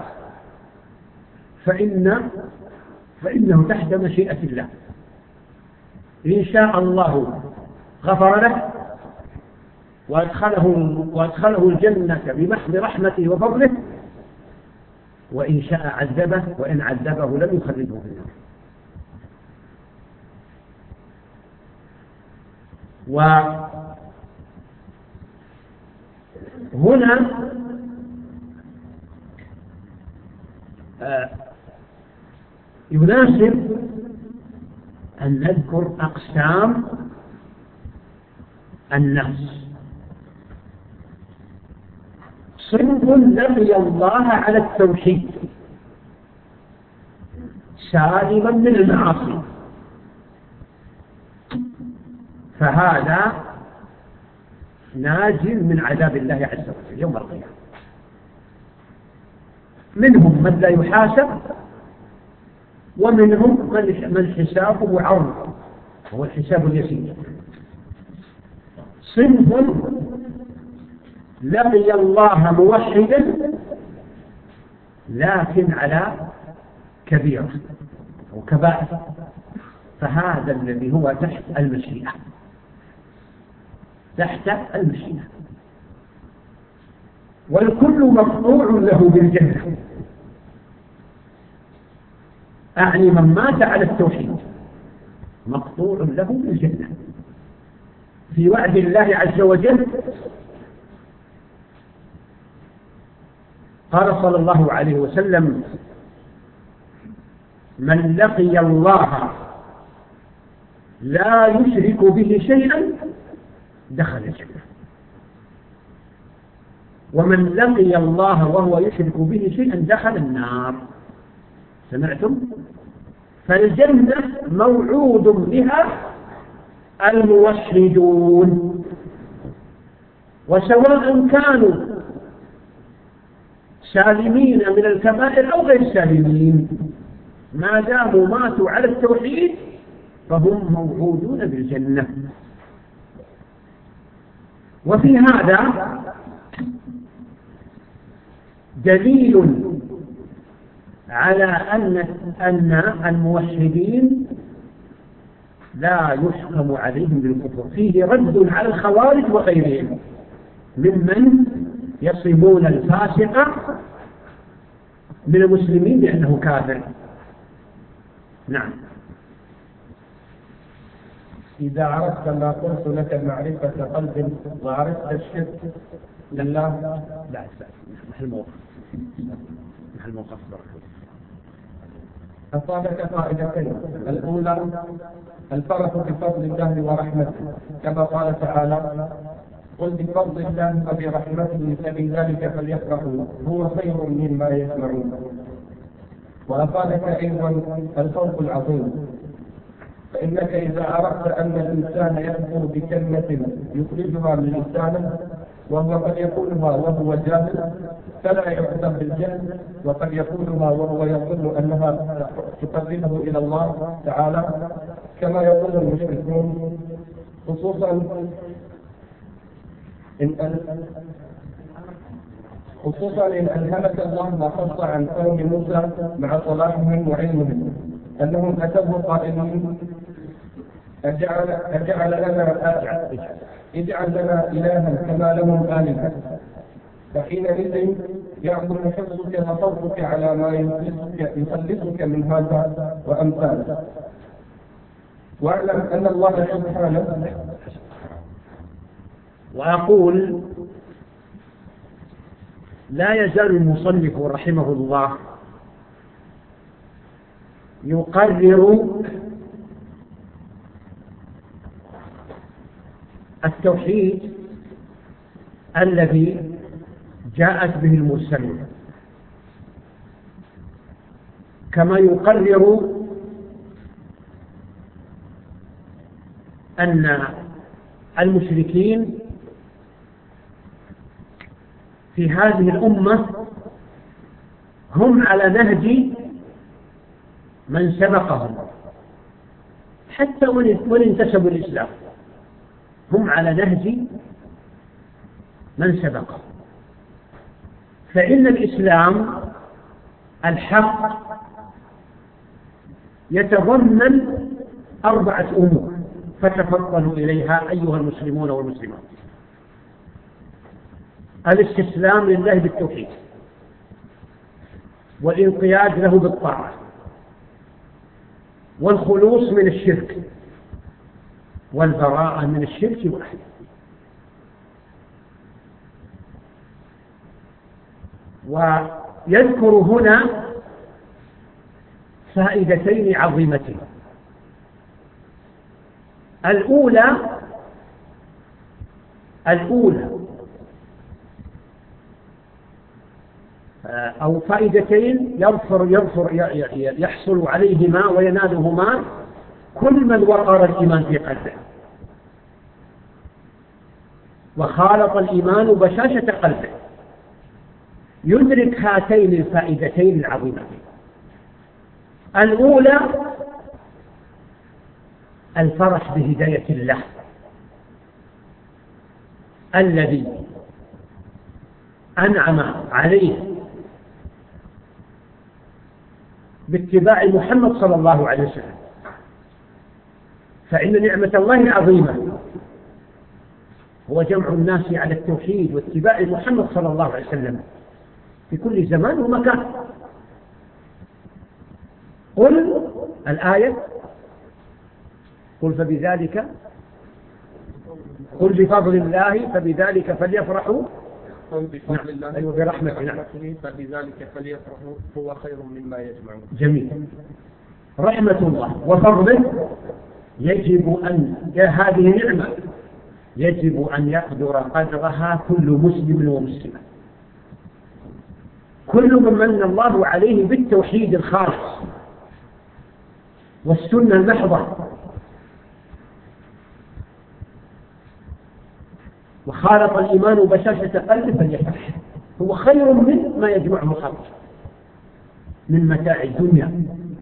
فإن فإنه تحت مشيئة الله، إن شاء الله غفر له وأدخله, وأدخله الجنة بمحض رحمته وفضله، وإن شاء عذبه، وإن عذبه لم يخرجه في النار. وهنا آه يناسب أن نذكر أقسام الناس. صنف لقي الله على التوحيد سالما من المعاصي، فهذا ناج من عذاب الله عز وجل يوم القيامة. منهم من لا يحاسب، ومنهم من حسابه عرض، هو الحساب اليسير. صنف لقي الله موحدا لكن على كبيرة أو كبائر، فهذا الذي هو تحت المشيئة، تحت المشيئة، والكل مقطوع له بالجنة. أعني من مات على التوحيد مقطوع له بالجنة في وعد الله عز وجل. قال صلى الله عليه وسلم من لقي الله لا يشرك به شيئا دخل الجنة، ومن لقي الله وهو يشرك به شيئا دخل النار. سمعتم؟ فالجنة موعود بها الموحدون، وسواء كانوا سالمين من الكبائر أو غير سالمين، ما داموا ماتوا على التوحيد فهم موعودون بالجنة. وفي هذا دليل على أن أن الموحدين لا يحكم عليهم بالكفر، فيه رد على الخوارج وغيرهم ممن يصفون الفاسق من المسلمين بأنه كافر. نعم. إذا عرفت ما قلت لك معرفة قلب وعرفت الشرك لله. لا أسباب محل موقف محل موقف أصابك فائدتين. الأولى الفرح بفضل الله ورحمته، كما قال تعالى قل بفضل الله وبرحمته فبذلك فليفرحوا هو خير مما يجمعون. وأفادك أيضا الخوف العظيم، فإنك إذا عرفت أن الإنسان يكفر بكلمة يخرجها من لسانه وهو قد يقولها وهو جاهل فلا يعذب بالجهل، وقد يقولها وهو يظن أنها تقربه إلى الله تعالى كما يقول المشركون، خصوصا إن خصوصا إن ألهمك الله ما خص عن قوم موسى مع صلاحهم وعلمهم أنهم أتوه قائلين أجعل, أجعل لنا اجعل لنا إلها كما لهم آلهة، فحينئذ يعظم حرصك وصبرك على ما يخلصك يخلصك من هذا وأمثاله. واعلم أن الله سبحانه. وأقول لا يزال المصنف رحمه الله يقرر التوحيد الذي جاءت به المرسلون، كما يقرر أن المشركين في هذه الأمة هم على نهج من سبقهم، حتى وإن انتسبوا الإسلام هم على نهج من سبقهم. فإن الإسلام الحق يتضمن أربعة أمور فتفضلوا إليها أيها المسلمون والمسلمات: الاستسلام لله بالتوحيد، والانقياد له بالطاعة، والخلوص من الشرك، والبراءة من الشرك وأهله. ويذكر هنا فائدتين عظيمتين. الأولى الأولى أو فائدتين يظفر يظفر يحصل عليهما وينالهما كل من وقر الإيمان في قلبه وخالط الإيمان بشاشة قلبه، يدرك هاتين الفائدتين العظيمتين. الأولى الفرح بهداية الله الذي أنعم عليه باتباع محمد صلى الله عليه وسلم، فإن نعمة الله عظيمة هو جمع الناس على التوحيد واتباع محمد صلى الله عليه وسلم في كل زمان ومكان. قل الآية قل فبذلك قل بفضل الله فبذلك فليفرحوا قل بفضل الله أيوة برحمته نعم فبذلك فليفرحوا هو خير مما يجمعون. جميل. رحمة الله وفضله يجب أن هذه نعمة يجب أن يقدر قدرها كل مسلم ومسلمة، كل من من الله عليه بالتوحيد الخالص والسنة المحضة وخالط الإيمان بشاشة قلبه فليفرح هو خير من ما يجمعه الخلق من متاع الدنيا.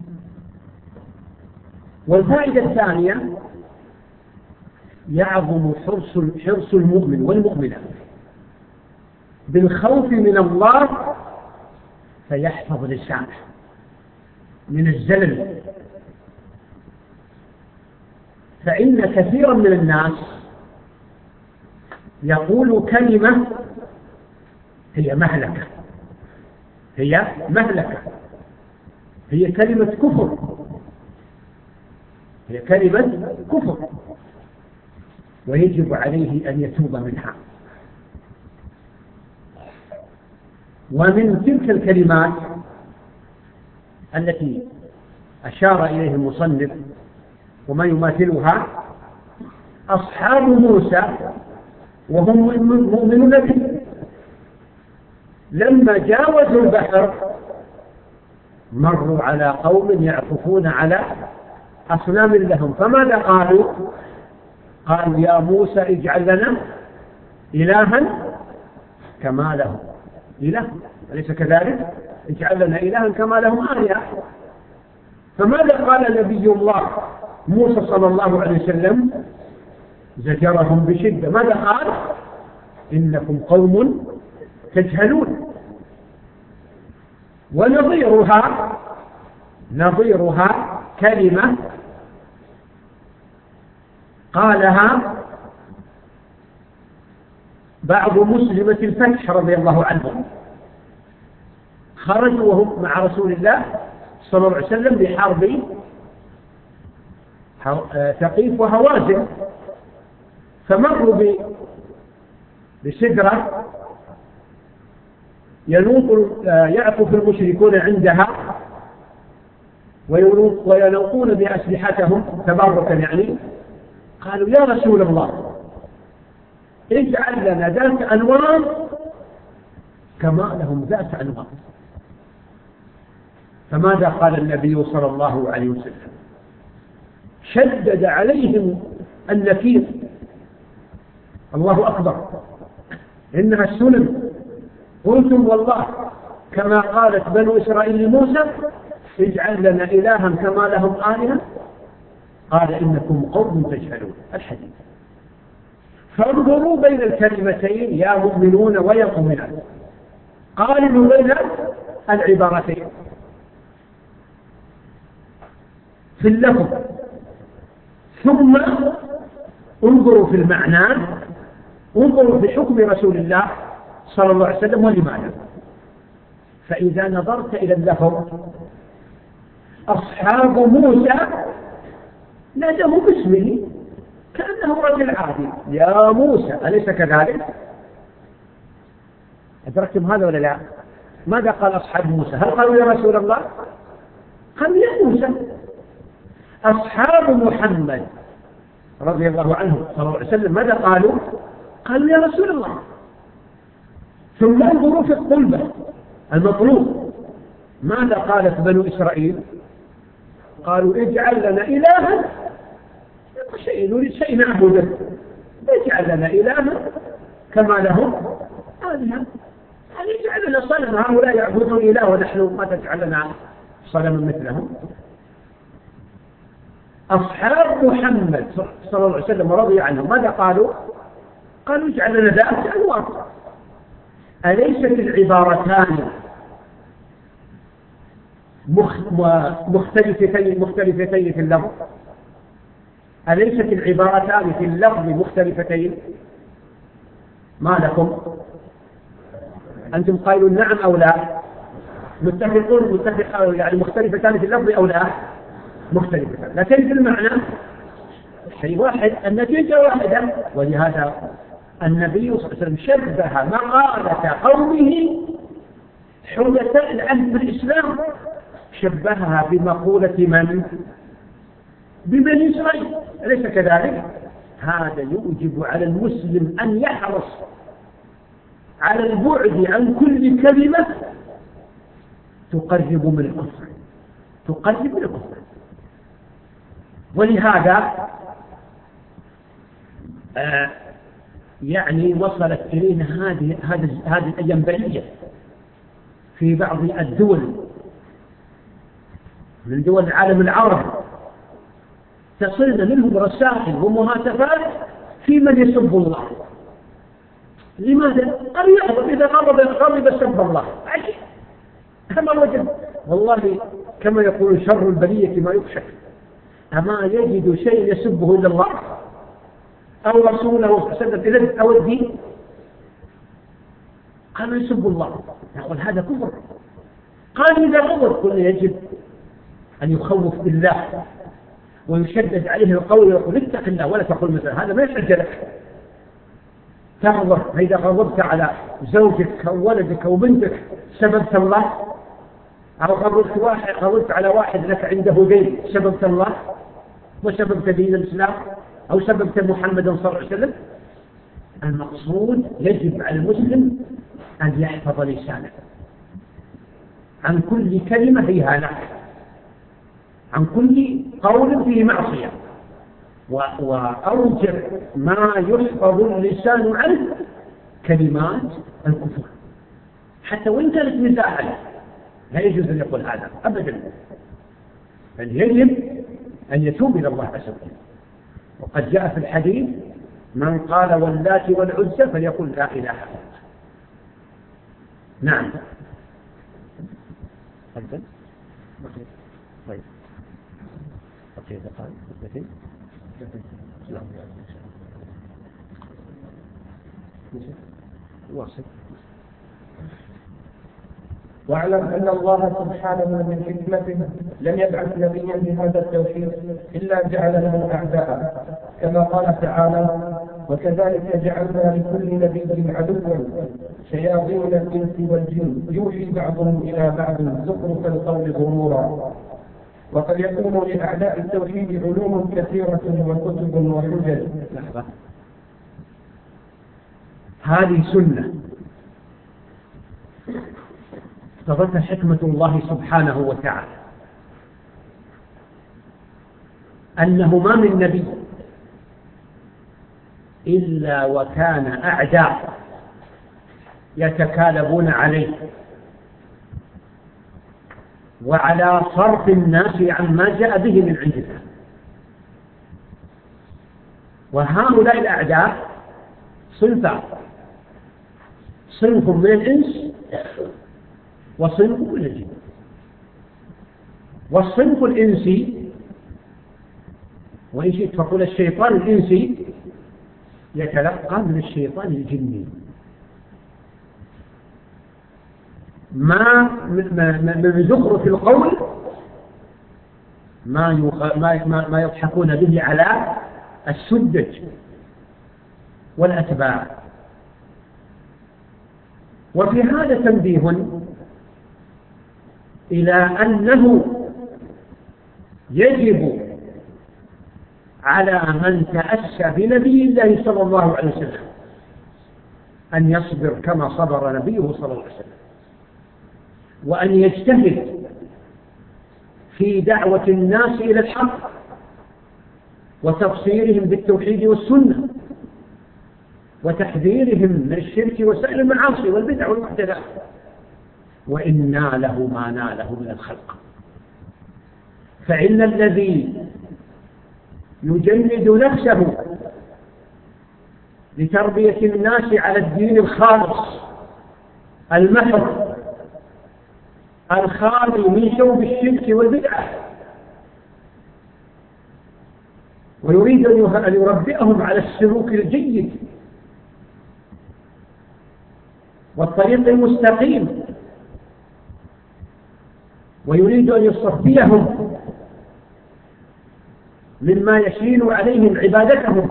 والفائدة الثانية يعظم حرص حرص المؤمن والمؤمنة بالخوف من الله فيحفظ لسانه من الزلل، فإن كثيرا من الناس يقول كلمة هي مهلكة هي مهلكة هي كلمة كفر هي كلمة كفر ويجب عليه أن يتوب منها. ومن تلك الكلمات التي أشار إليه المصنف وما يماثلها أصحاب موسى وهم مؤمنون به لما جاوزوا البحر مروا على قوم يعكفون على أصنام لهم، فماذا قالوا؟ قالوا يا موسى اجعل لنا إلها كما لهم إله، أليس كذلك؟ اجعل لنا إلها كما لهم آلهة. فماذا قال نبي الله موسى صلى الله عليه وسلم؟ زجرهم بشدة. ماذا قال؟ إنكم قوم تجهلون. ونظيرها نظيرها كلمة قالها بعض مسلمة الفتح رضي الله عنهم خرجوا وهم مع رسول الله صلى الله عليه وسلم لحرب ثقيف وهوازن، فمروا بسدرة يعكف المشركون عندها ويلوقون بأسلحتهم تبركا يعني. قالوا يا رسول الله اجعل لنا ذات أنوار كما لهم ذات أنوار. فماذا قال النبي صلى الله عليه وسلم؟ شدد عليهم النكير. الله أكبر، إنها السنن. قلتم والله كما قالت بنو إسرائيل لموسى اجعل لنا إلها كما لهم آلهة، قال إنكم قوم تجهلون. الحديث. فانظروا بين الكلمتين يا مؤمنون ويا مؤمنات، قارنوا بين العبارتين في اللفظ، ثم انظروا في المعنى، انظروا في حكم رسول الله صلى الله عليه وسلم ولماذا. فإذا نظرت إلى اللفظ أصحاب موسى نادوا باسمه كأنه رجل عادي، يا موسى، أليس كذلك؟ أدركتم هذا ولا لا؟ ماذا قال أصحاب موسى؟ هل قالوا يا رسول الله؟ قالوا يا موسى. أصحاب محمد رضي الله عنه صلى الله عليه وسلم ماذا قالوا؟ قالوا يا رسول الله. ثم انظروا في الطلبة المطلوب، ماذا قالت بنو إسرائيل؟ قالوا اجعل لنا إلها، شيء نريد شيء نعبده، اجعل لنا إلها كما لهم آلهة، يعني اجعل لنا صنم، هؤلاء يعبدون إله ونحن ما تجعل لنا صنما مثلهم. أصحاب محمد صلى الله عليه وسلم رضي عنهم ماذا قالوا؟ قالوا اجعل لنا ذات أنوار. أليست العبارتان مختلفتين مختلفتين في اللفظ؟ أليست العبارتان في اللفظ مختلفتين؟ ما لكم؟ أنتم قائلون نعم أو لا؟ متفقون متفق يعني مختلفتان في اللفظ أو لا؟ مختلفتان، لكن في المعنى شيء واحد، النتيجة واحدة. ولهذا النبي صلى الله عليه وسلم شبه مقالة قومه حدثاء العهد بالإسلام، شبهها بمقولة من؟ ببني إسرائيل، أليس كذلك؟ هذا يوجب على المسلم أن يحرص على البعد عن كل كلمة تقرب من الكفر، تقرب من الكفر. ولهذا آه يعني وصلت إلينا هذه هذه هذه الأيام بلية في بعض الدول من دول العالم العربي، تصلنا منهم رسائل ومهاتفات في من يسب الله. لماذا؟ قالوا يغضب، إذا غضب غضب سب الله. عجيب، كما وجد والله كما يقول شر البلية ما يكشف. أما يجد شيء يسبه إلا الله أو رسوله إذا أو الدين؟ قالوا يسب الله، يقول هذا كفر. قال إذا غضب قلنا يجب أن يخوف بالله ويشدد عليه القول ويقول اتق الله ولا تقول مثل هذا، ما يحج لك. تغضب، فإذا غضبت على زوجك أو ولدك أو بنتك سببت الله، أو غضبت واحد غضبت على واحد لك عنده دين سببت الله وسببت دين الإسلام أو سببت محمدا صلى الله عليه وسلم. المقصود يجب على المسلم أن يحفظ لسانه عن كل كلمة فيها نفع، عن كل قول فيه معصية، وأوجب ما يحفظ اللسان عنه كلمات الكفر، حتى وإن كانت مزاحا لا يجوز أن يقول هذا أبدا، بل يجب أن يتوب إلى الله عز وجل. وقد جاء في الحديث من قال واللات والعزى فليقل لا إله إلا الله. نعم. أبدا. طيب. أوكي دقائق. دقيقتين. لا. واصل. واعلم أن الله سبحانه من حكمته لم يبعث نبيا بهذا التوحيد إلا جعل له أعداء، كما قال تعالى: وكذلك جعلنا لكل نبي عدوا شياطين الإنس والجن يوحي بعضهم إلى بعض زخرف القول غرورا. وقد يكون لأعداء التوحيد علوم كثيرة وكتب وحجج. لحظة، هذه سنة اقتضتها حكمة الله سبحانه وتعالى، أنه ما من نبي إلا وكان أعداء يتكالبون عليه وعلى صرف الناس عما جاء به من عند الله. وهؤلاء الأعداء صنفان: صنف من الإنس وصنف من الجن. والصنف الإنسي، وإن شئت فقل الشيطان الإنسي، يتلقى من الشيطان الجني ما من زخرف القول ما ما ما يضحكون به على السدج والأتباع. وفي هذا تنبيه إلى أنه يجب على من تأسى بنبي الله صلى الله عليه وسلم أن يصبر كما صبر نبيه صلى الله عليه وسلم، وأن يجتهد في دعوة الناس إلى الحق وتبصيرهم بالتوحيد والسنة وتحذيرهم من الشرك وسائر المعاصي والبدع والمحدثات، وإن ناله ما ناله من الخلق. فإن الذي يجند نفسه لتربية الناس على الدين الخالص المحض الخالي من شوب الشرك والبدعة، ويريد أن يربئهم على السلوك الجيد والطريق المستقيم، ويريد أن يصفيهم مما يشين عليهم عبادتهم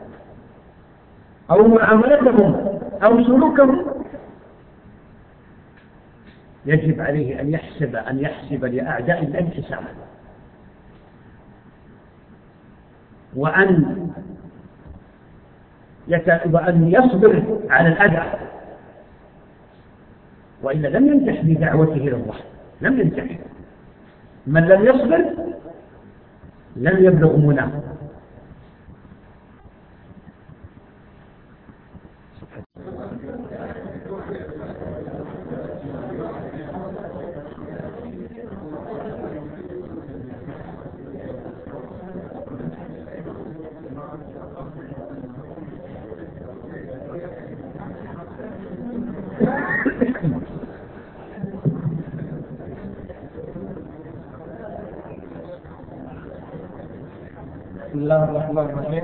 أو معاملتهم أو سلوكهم، يجب عليه أن يحسب أن يحسب لأعداء الله حسابا، وأن وأن يصبر على الأذى، وإلا لم ينجح بدعوته إلى الله، لم ينجح. من لم يصبر لم يبلغ مناه. بسم الله الرحمن الرحيم.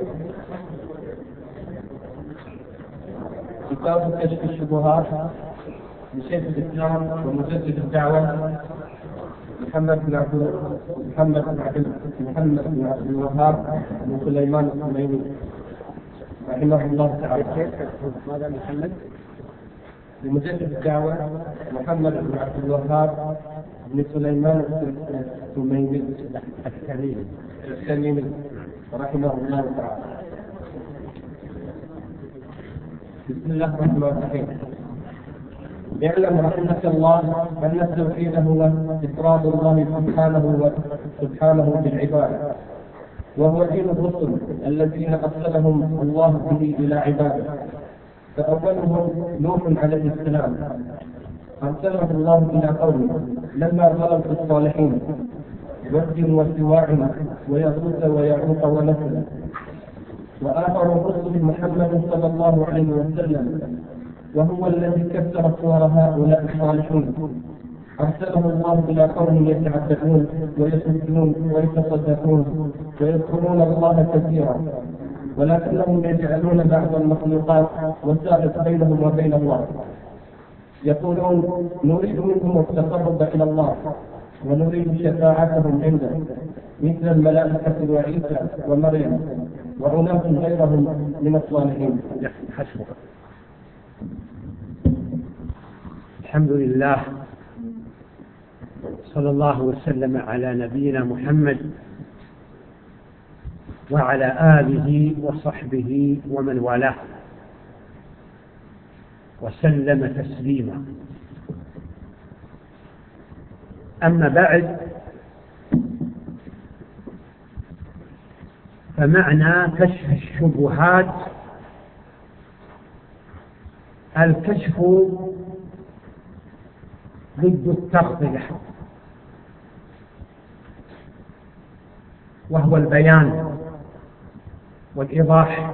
كتاب كشف الشبهات لشيخ الإسلام ومجدد الدعوة محمد بن عبد محمد بن عبد محمد بن عبد الوهاب بن سليمان التميمي رحمه الله تعالى. ماذا محمد؟ لمجدد الدعوة محمد بن عبد الوهاب بن سليمان التميمي التميمي رحمه الله تعالى. بسم الله الرحمن الرحيم. يعلم رحمك الله أن التوحيد هو إفراد الله سبحانه سبحانه بالعبادة، وهو دين الرسل الذين أرسلهم الله به إلى عباده. فأولهم نوح عليه السلام، أرسله الله إلى قومه لما ظلم في الصالحين ود وسواع ويغوث ويعوق ونسل. وآخر الرسل محمد صلى الله عليه وسلم، وهو الذي كثر صور هؤلاء الصالحين، أرسله الله إلى قوم يتعبدون ويسجدون ويتصدقون ويذكرون الله كثيرا، ولكنهم يجعلون بعض المخلوقات وسائط بينهم وبين الله. يقولون نريد منهم التقرب إلى الله ونريد شفاعتهم عنده مثل الملائكة وعيسى ومريم وأناس غيرهم من الصالحين. الحمد لله، صلى الله وسلم على نبينا محمد وعلى آله وصحبه ومن والاه وسلم تسليما. أما بعد، فمعنى كشف الشبهات الكشف ضد التغطية، وهو البيان والإيضاح.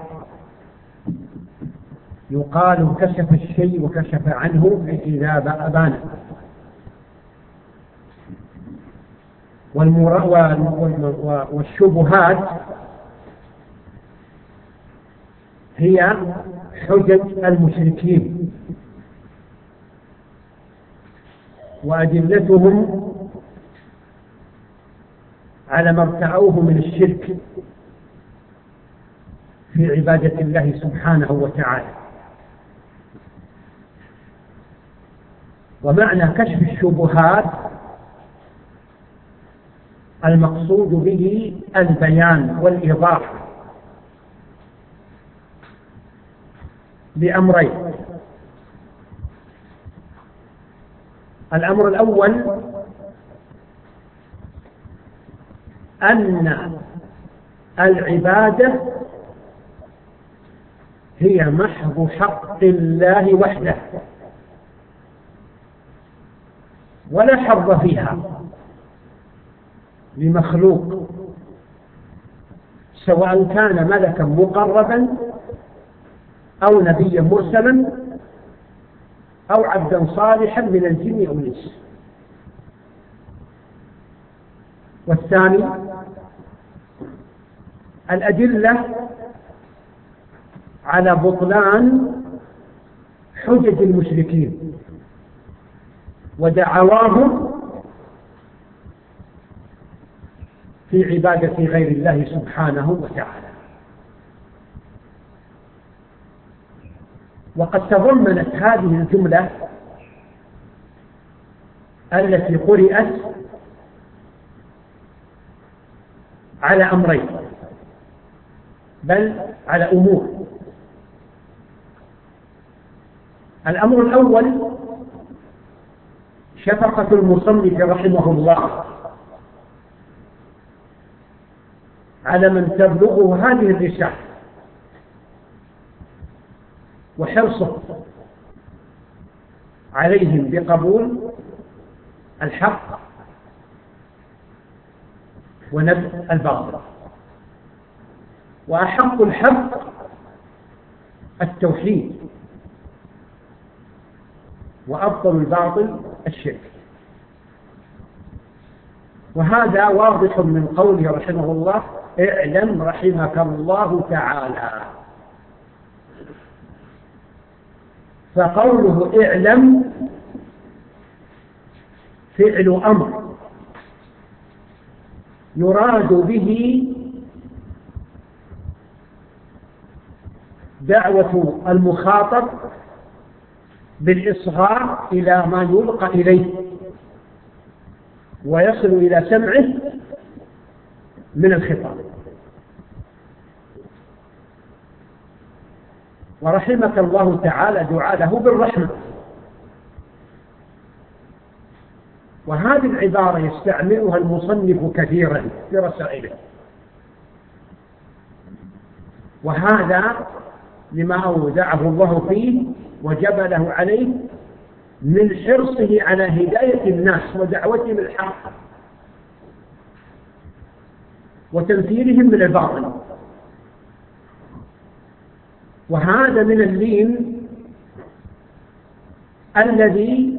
يقال كشف الشيء وكشف عنه إذا أبان. والشبهات هي حجج المشركين وأدلتهم على ما ارتعوه من الشرك في عبادة الله سبحانه وتعالى. ومعنى كشف الشبهات المقصود به البيان والإيضاح بأمرين. الأمر الأول أن العبادة هي محض حق الله وحده ولا حظ فيها لمخلوق، سواء كان ملكا مقربا أو نبيا مرسلا أو عبدا صالحا من الجن أو الإنس. والثاني الأدلة على بطلان حجج المشركين ودعواهم في عبادة غير الله سبحانه وتعالى. وقد تضمنت هذه الجملة التي قرأت على أمرين، بل على أمور. الأمر الأول شفقة المصنف رحمه الله على من تبلغه هذه الرسالة وحرصه عليهم بقبول الحق ونبذ الباطل. وأحق الحق التوحيد، وأفضل الباطل الشرك. وهذا واضح من قوله رحمه الله: اعلم رحمك الله تعالى. فقوله اعلم فعل أمر يراد به دعوة المخاطب بالإصغاء إلى ما يلقى إليه ويصل إلى سمعه من الخطاب. ورحمك الله تعالى دعاء له بالرحمة. وهذه العبارة يستعملها المصنف كثيرا في رسائله، وهذا لما أودعه الله فيه وجبله عليه من حرصه على هداية الناس ودعوتهم الحق وتنفيرهم من الباطل. وهذا من اللين الذي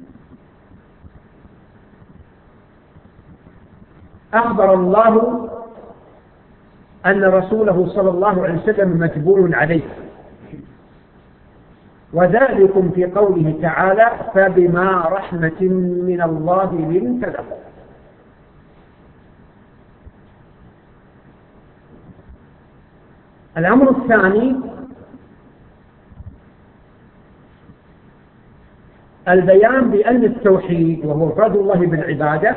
أخبر الله أن رسوله صلى الله عليه وسلم مجبول عليه، وذلكم في قوله تعالى فبما رحمة من الله لنت لهم. الأمر الثاني البيان بأن التوحيد وهو إفراد الله بالعبادة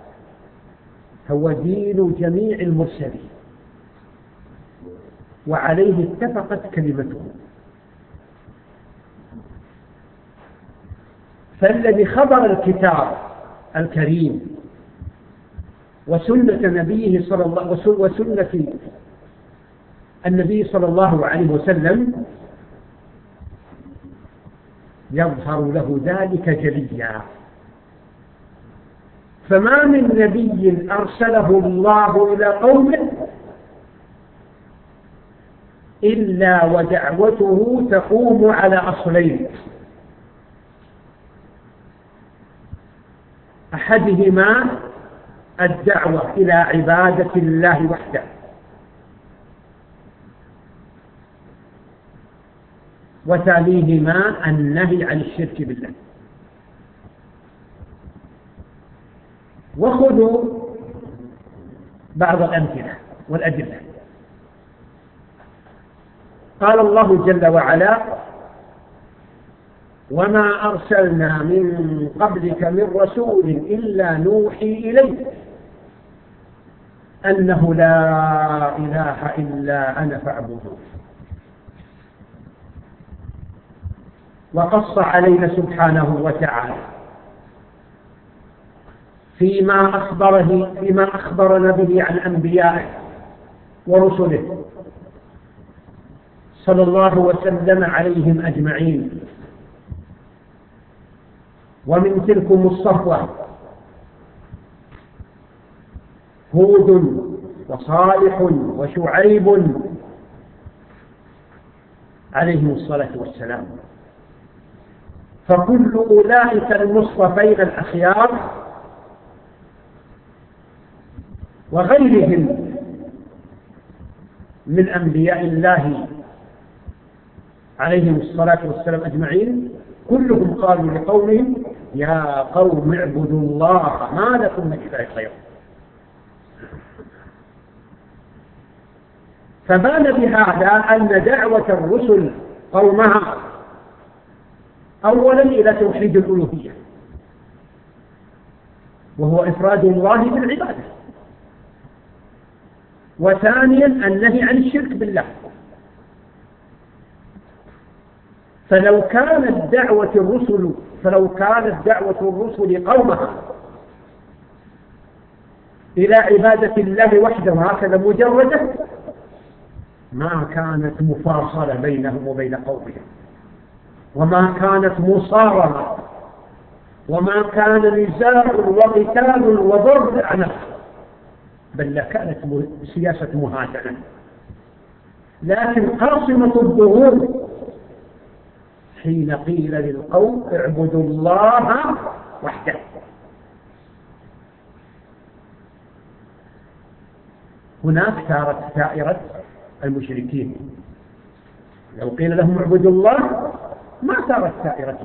هو دين جميع المرسلين وعليه اتفقت كلمتهم. فالذي خبر الكتاب الكريم وسنة نبيه صلى الله وسنة النبي صلى الله عليه وسلم يظهر له ذلك جليا. فما من نبي أرسله الله إلى قومه إلا ودعوته تقوم على أصلين: أحدهما الدعوة إلى عبادة الله وحده، وتاليهما النهي عن الشرك بالله. وخذوا بعض الأمثلة والأدلة. قال الله جل وعلا: وما أرسلنا من قبلك من رسول إلا نوحي إليه أنه لا إله إلا أنا فاعبدون. وقص علينا سبحانه وتعالى فيما أخبره فيما أخبرنا به عن أنبيائه ورسله صلى الله وسلم عليهم أجمعين. ومن تلكم الصفوة هود وصالح وشعيب عليهم الصلاة والسلام. فكل أولئك المصطفين الأخيار وغيرهم من أنبياء الله عليهم الصلاة والسلام أجمعين كلهم قالوا لقومهم: يا قوم اعبدوا الله ما لكم من إله غيره. فبان بهذا أن دعوة الرسل قومها أولا إلى توحيد الألوهية وهو إفراد الله بالعبادة، وثانيا النهي عن الشرك بالله. فلو كانت دعوة الرسل فلو كانت دعوة الرسل قومها إلى عبادة الله وحده هكذا مجردة ما كانت مفاصلة بينهم وبين قومهم، وما كانت مصارمة، وما كان نزاع وقتال وضرب عنف، بل لكانت سياسة مهادنة. لكن قاصمة الظهور حين قيل للقوم اعبدوا الله وحده. هناك ثارت ثائرة المشركين، لو قيل لهم اعبدوا الله ما ثارت ثائرتهم.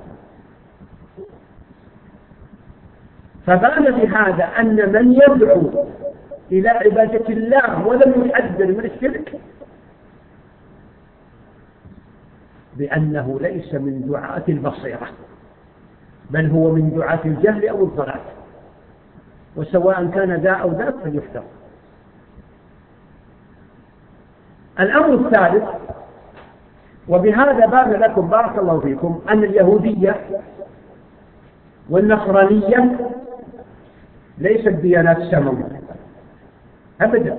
فبان بهذا أن من يدعو إلى عبادة الله ولم يحذر من الشرك بأنه ليس من دعاة البصيرة، بل هو من دعاة الجهل أو الضلال، وسواء كان ذا أو ذاك فليحذر. الأمر الثالث، وبهذا بان لكم بارك الله فيكم أن اليهودية والنصرانية ليست ديانات سماوية أبدا.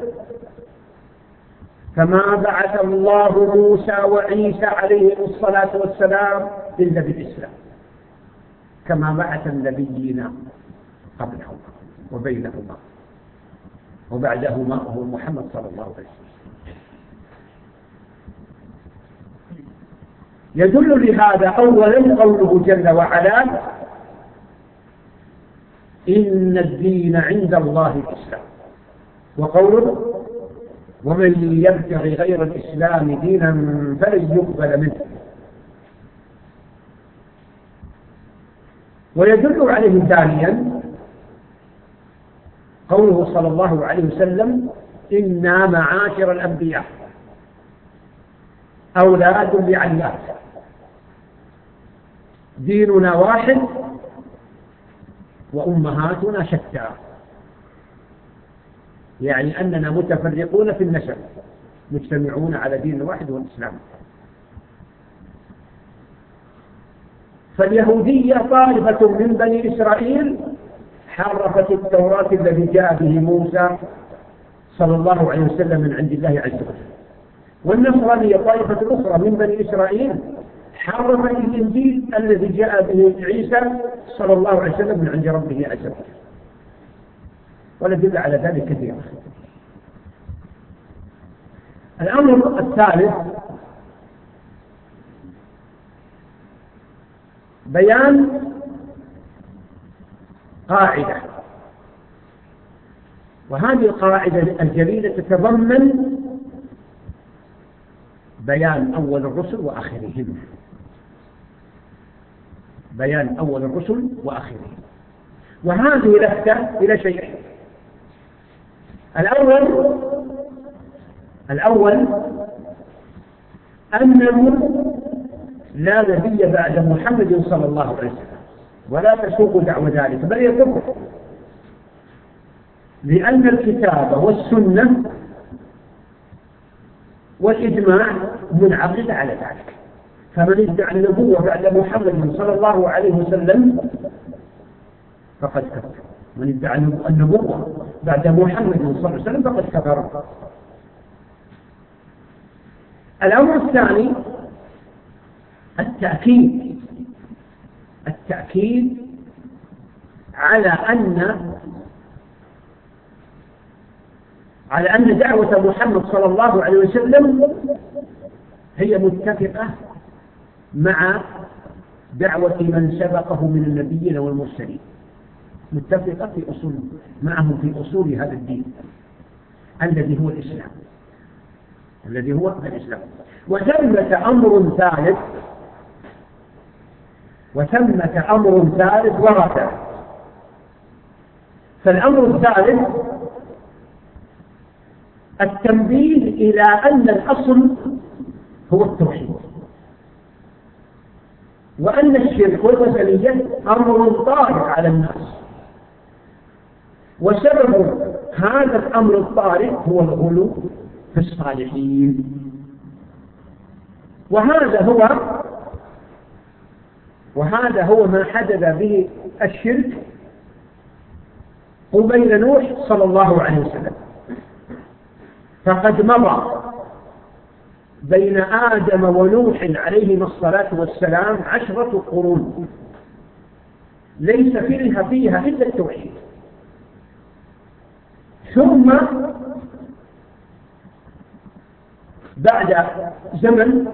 فما بعث الله موسى وعيسى عليهم الصلاة والسلام إلا بالإسلام، كما بعث النبيين قبلهم وبينهما وبعدهما هو محمد صلى الله عليه وسلم. يدل لهذا أولا قوله جل وعلا: إن الدين عند الله الإسلام، وقوله: ومن يبتغي غير الإسلام دينا فلن يقبل منه. ويدل عليه ثانيا قوله صلى الله عليه وسلم: إنا معاشر الأنبياء أولاد لعلات، ديننا واحد وأمهاتنا شتى، يعني أننا متفرقون في النسب مجتمعون على دين واحد والإسلام. فاليهودية طائفة من بني إسرائيل حرفت التوراة الذي جاء به موسى صلى الله عليه وسلم من عند الله عز وجل، والنصرانية طائفة أخرى من بني إسرائيل حرفت الإنجيل الذي جاء به عيسى صلى الله عليه وسلم من عند ربه عز وجل، والأدلة على ذلك كثيرة. الأمر الثالث بيان قاعدة، وهذه القاعدة الجليلة تتضمن بيان أول الرسل وآخرهم، بيان أول الرسل وآخرهم. وهذه لفتة إلى شيئين: الأول الأول أنه لا نبي بعد محمد صلى الله عليه وسلم، ولا تسوق دعوى ذلك، بل يكفر، لأن الكتاب والسنة والإجماع منعقد على ذلك. فمن ادعى النبوة بعد محمد صلى الله عليه وسلم فقد كفر، من ادعى النبوة بعد محمد صلى الله عليه وسلم فقد كفر. الأمر الثاني التأكيد التأكيد على أن على أن دعوة محمد صلى الله عليه وسلم هي متفقة مع دعوة من سبقه من النبيين والمرسلين، متفقة في أصول معهم في أصول هذا الدين الذي هو الإسلام الذي هو الإسلام. وثمة أمر ثالث وثمة أمر ثالث ورد. فالأمر الثالث التنبيه إلى أن الأصل هو التوحيد، وأن الشرك والوثنية أمر طارئ على الناس، وسبب هذا الأمر الطارئ هو الغلو في الصالحين. وهذا هو وهذا هو ما حدث به الشرك قبيل نوح صلى الله عليه وسلم. فقد مضى بين آدم ونوح عليهما الصلاة والسلام عشرة قرون ليس فيها فيها إلا التوحيد. ثم بعد زمن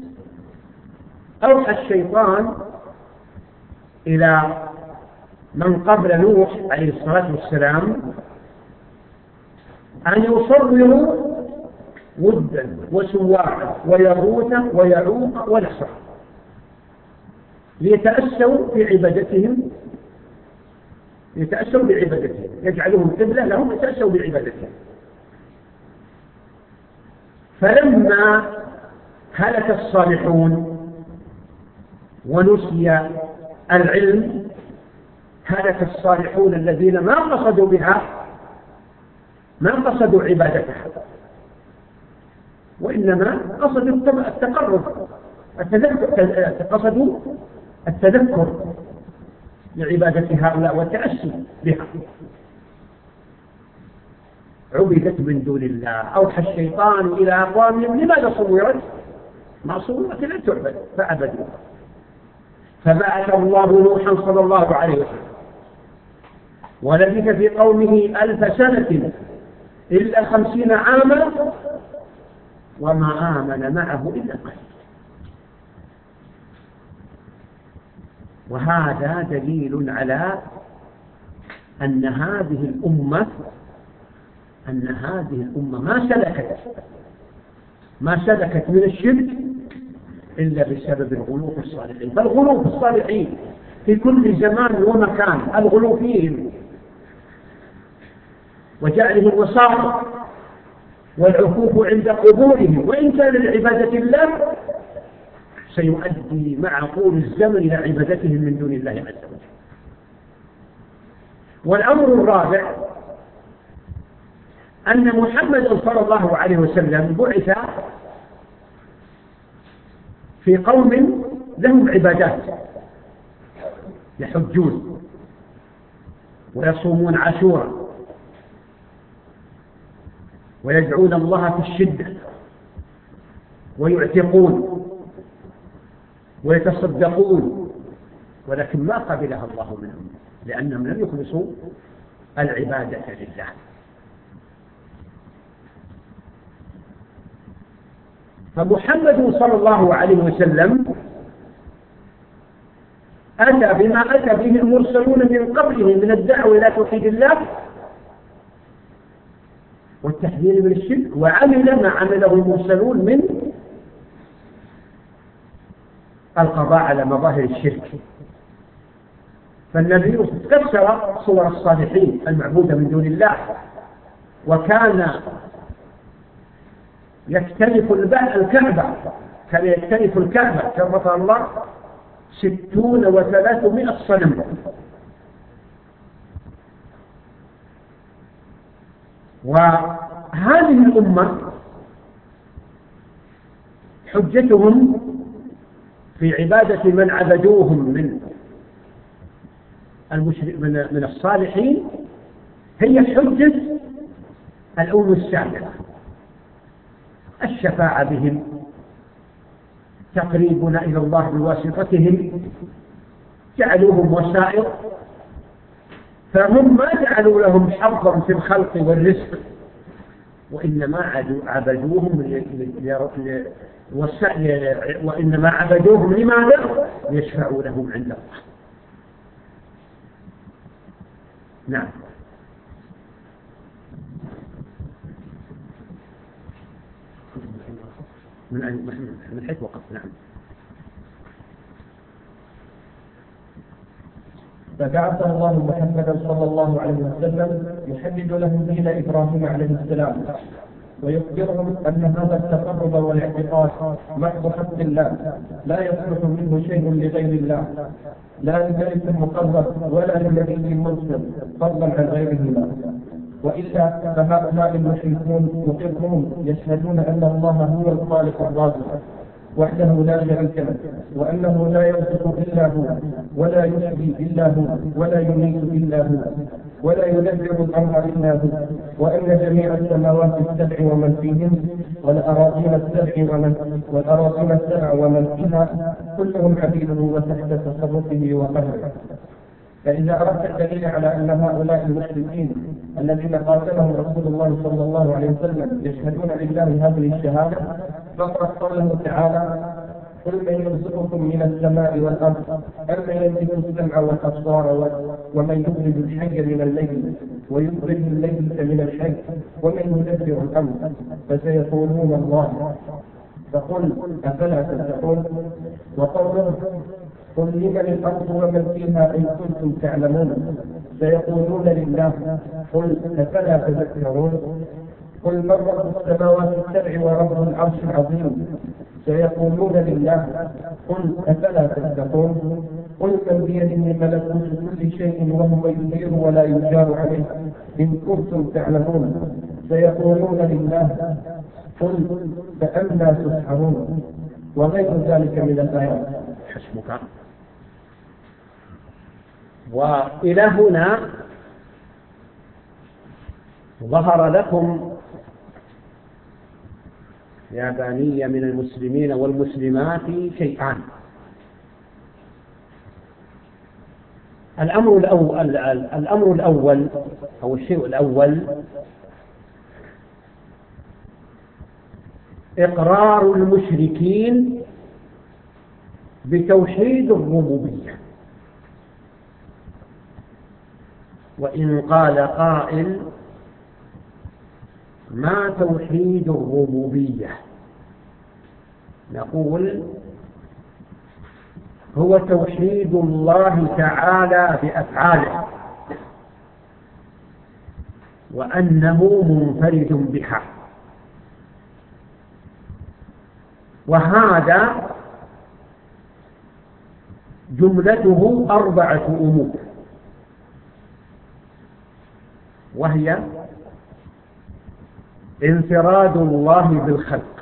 أوحى الشيطان إلى من قبل نوح عليه الصلاة والسلام أن يصوروا ودا وسواعا ويغوث ويعوق ونسرا ليتأسوا في عبادتهم يتأسوا بعبادتهم يجعلهم قبلة لهم يتأسوا بعبادتهم. فلما هلك الصالحون ونسي العلم هلك الصالحون الذين ما قصدوا بها ما قصدوا عبادتها، وإنما قصدوا التقرب التذكر قصدوا التذكر لعبادة هؤلاء والتأسي بها. عبدت من دون الله. أوحى الشيطان إلى أقوامهم لماذا صورت؟ ما صورت لا تعبد فعبدوا. فبعث الله نوحا صلى الله عليه وسلم ولبث في قومه ألف سنة إلا خمسين عاما وما آمن معه إلا قليل. وهذا دليل على أن هذه الأمة أن هذه الأمة ما سلكت ما سلكت من الشرك إلا بسبب الغلو في الصالحين. فالغلو في الصالحين في كل زمان ومكان الغلو فيهم وجعله الوساط والعكوف عند قبورهم، وإن كان لعبادة الله سيؤدي مع طول الزمن إلى عبادتهم من دون الله عز وجل. والأمر الرابع أن محمد صلى الله عليه وسلم بعث في قوم لهم عبادات، يحجون ويصومون عاشورا ويدعون الله في الشدة ويعتقون ويتصدقون، ولكن ما قبلها الله منهم لأنهم لم يخلصوا العبادة لله. فمحمد صلى الله عليه وسلم أتى بما أتى به المرسلون من قبله من الدعوة إلى توحيد الله والتحذير من الشرك، وعمل ما عمله المرسلون من القضاء على مظاهر الشرك. فالنبي كسر صور الصالحين المعبودة من دون الله، وكان يكتنف الكعبة، كان يكتنف الكعبة كما الله ستون وثلاثمائة صنم. وهذه الأمة حجتهم في عبادة من عبدوهم من من من الصالحين هي حجة الأمم السابقة، الشفاعة بهم، تقريبنا إلى الله بواسطتهم، جعلوهم وسائط، فهم ما جعلوا لهم حظا في الخلق والرزق، وإنما عبدوهم وإنما عبدوهم لماذا؟ يشفعوا لهم عند الله. نعم. من من حيث وقف. نعم. فبعث الله محمدا صلى الله عليه وسلم يحدد لهم دين إبراهيم عليه السلام، ويخبرهم أن هذا التقرب والاعتقاد محض حق الله لا يصلح منه شيء لغير الله، لا لملك مقرب ولا لنبي مرسل فضلا عن غيرهما، وإلا فهؤلاء المشركون مقرون يشهدون أن الله هو الخالق الرازق وحده لا شريك له، وأنه لا يرزق إلا هو، ولا يحيي إلا هو، ولا يميت إلا هو، ولا يدبر الأمر إلا هو، وأن جميع السماوات السبع ومن فيهن والأراضين السبع ومن والأراضين السبع ومن فيها كلهم عبيده وتحت تصرفه وقهره. فإذا أردت الدليل على أن هؤلاء المشركين الذين قاتلهم رسول الله صلى الله عليه وسلم يشهدون لله هذه الشهادة، فاقرأ قوله تعالى: قل من يرزقكم من السماء والأرض أم يملك السمع والأبصار ومن يخرج الحي من الليل ويخرج الليل من الحي ومن يدبر الأمر فسيقولون الله، فقل أفلا تتقون. وقوله: قل لمن الأرض ومن فيها إن كنتم تعلمون سيقولون لله، قل أفلا تذكرون. قل من رب السماوات السبع ورب العرش العظيم سيقولون لله، قل أفلا تتقون. قل من بيده ملكوت كل شيء وهو يجير ولا يجار عليه إن كنتم تعلمون سيقولون لله، قل فأنى تسحرون. وغير ذلك من الآيات. حسبك. وإلى هنا ظهر لكم يا بني من المسلمين والمسلمات شيئان. الأمر الأول الأمر الأول أو الشيء الأول إقرار المشركين بتوحيد الربوبية. وإن قال قائل: ما توحيد الربوبية؟ نقول: هو توحيد الله تعالى بأفعاله، وأنه منفرد بها. وهذا جملته أربعة أمور، وهي انفراد الله بالخلق،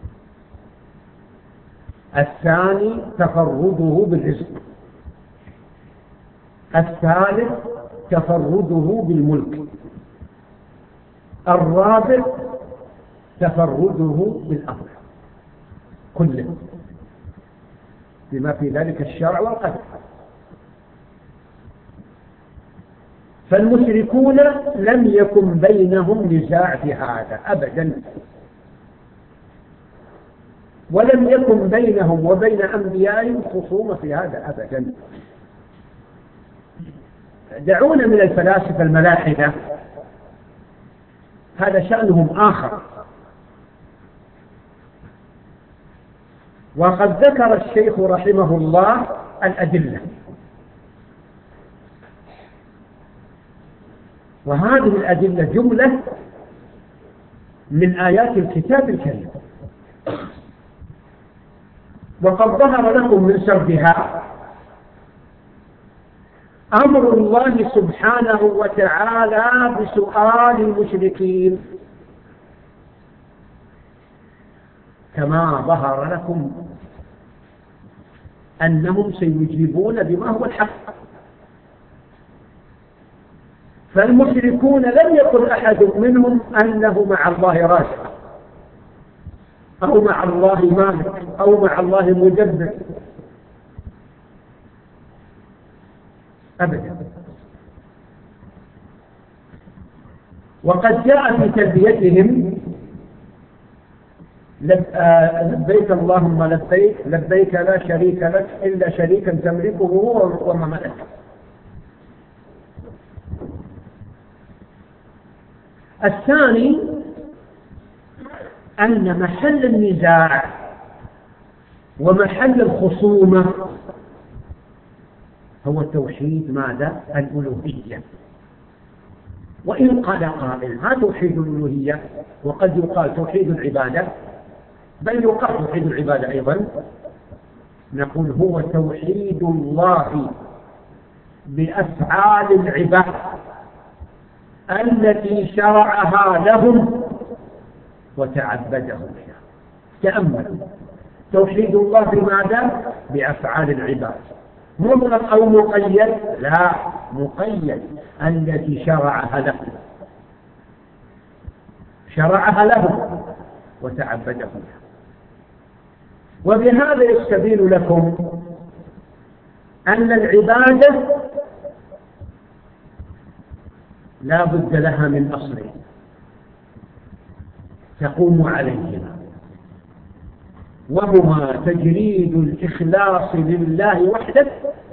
الثاني تفرده بالرزق، الثالث تفرده بالملك، الرابع تفرده بالأمر كله بما في ذلك الشرع والقدر. فالمشركون لم يكن بينهم نزاع في هذا أبدا، ولم يكن بينهم وبين أنبيائهم خصومة في هذا أبدا. دعونا من الفلاسفة الملاحدة، هذا شأنهم آخر. وقد ذكر الشيخ رحمه الله الأدلة، وهذه الأدلة جملة من آيات الكتاب الكريم، وقد ظهر لكم من سردها أمر الله سبحانه وتعالى بسؤال المشركين، كما ظهر لكم أنهم سيجيبون بما هو الحق. فالمشركون لم يقل أحد منهم أنه مع الله رازق، أو مع الله مالك، أو مع الله مدبر، أبدا. وقد جاء في تلبيتهم لبيك اللهم لبيك، لبيك لا شريك لك إلا شريكا تملكه هو وما ملك. الثاني أن محل النزاع ومحل الخصومة هو توحيد ماذا؟ الألوهية. وإن قال قائل ما توحيد الألوهية، وقد يقال توحيد العبادة، بل يقال توحيد العبادة أيضا، نقول هو توحيد الله بأفعال العباد التي شرعها لهم وتعبدهم بها. تأمل، توحيد الله بماذا؟ بأفعال العباد، مطلق أو مقيد؟ لا، مقيد، التي شرعها لهم شرعها لهم وتعبدهم بها. وبهذا يستبين لكم أن العبادة لا بد لها من أصل تقوم عليهما، وهما تجريد الإخلاص لله وحده،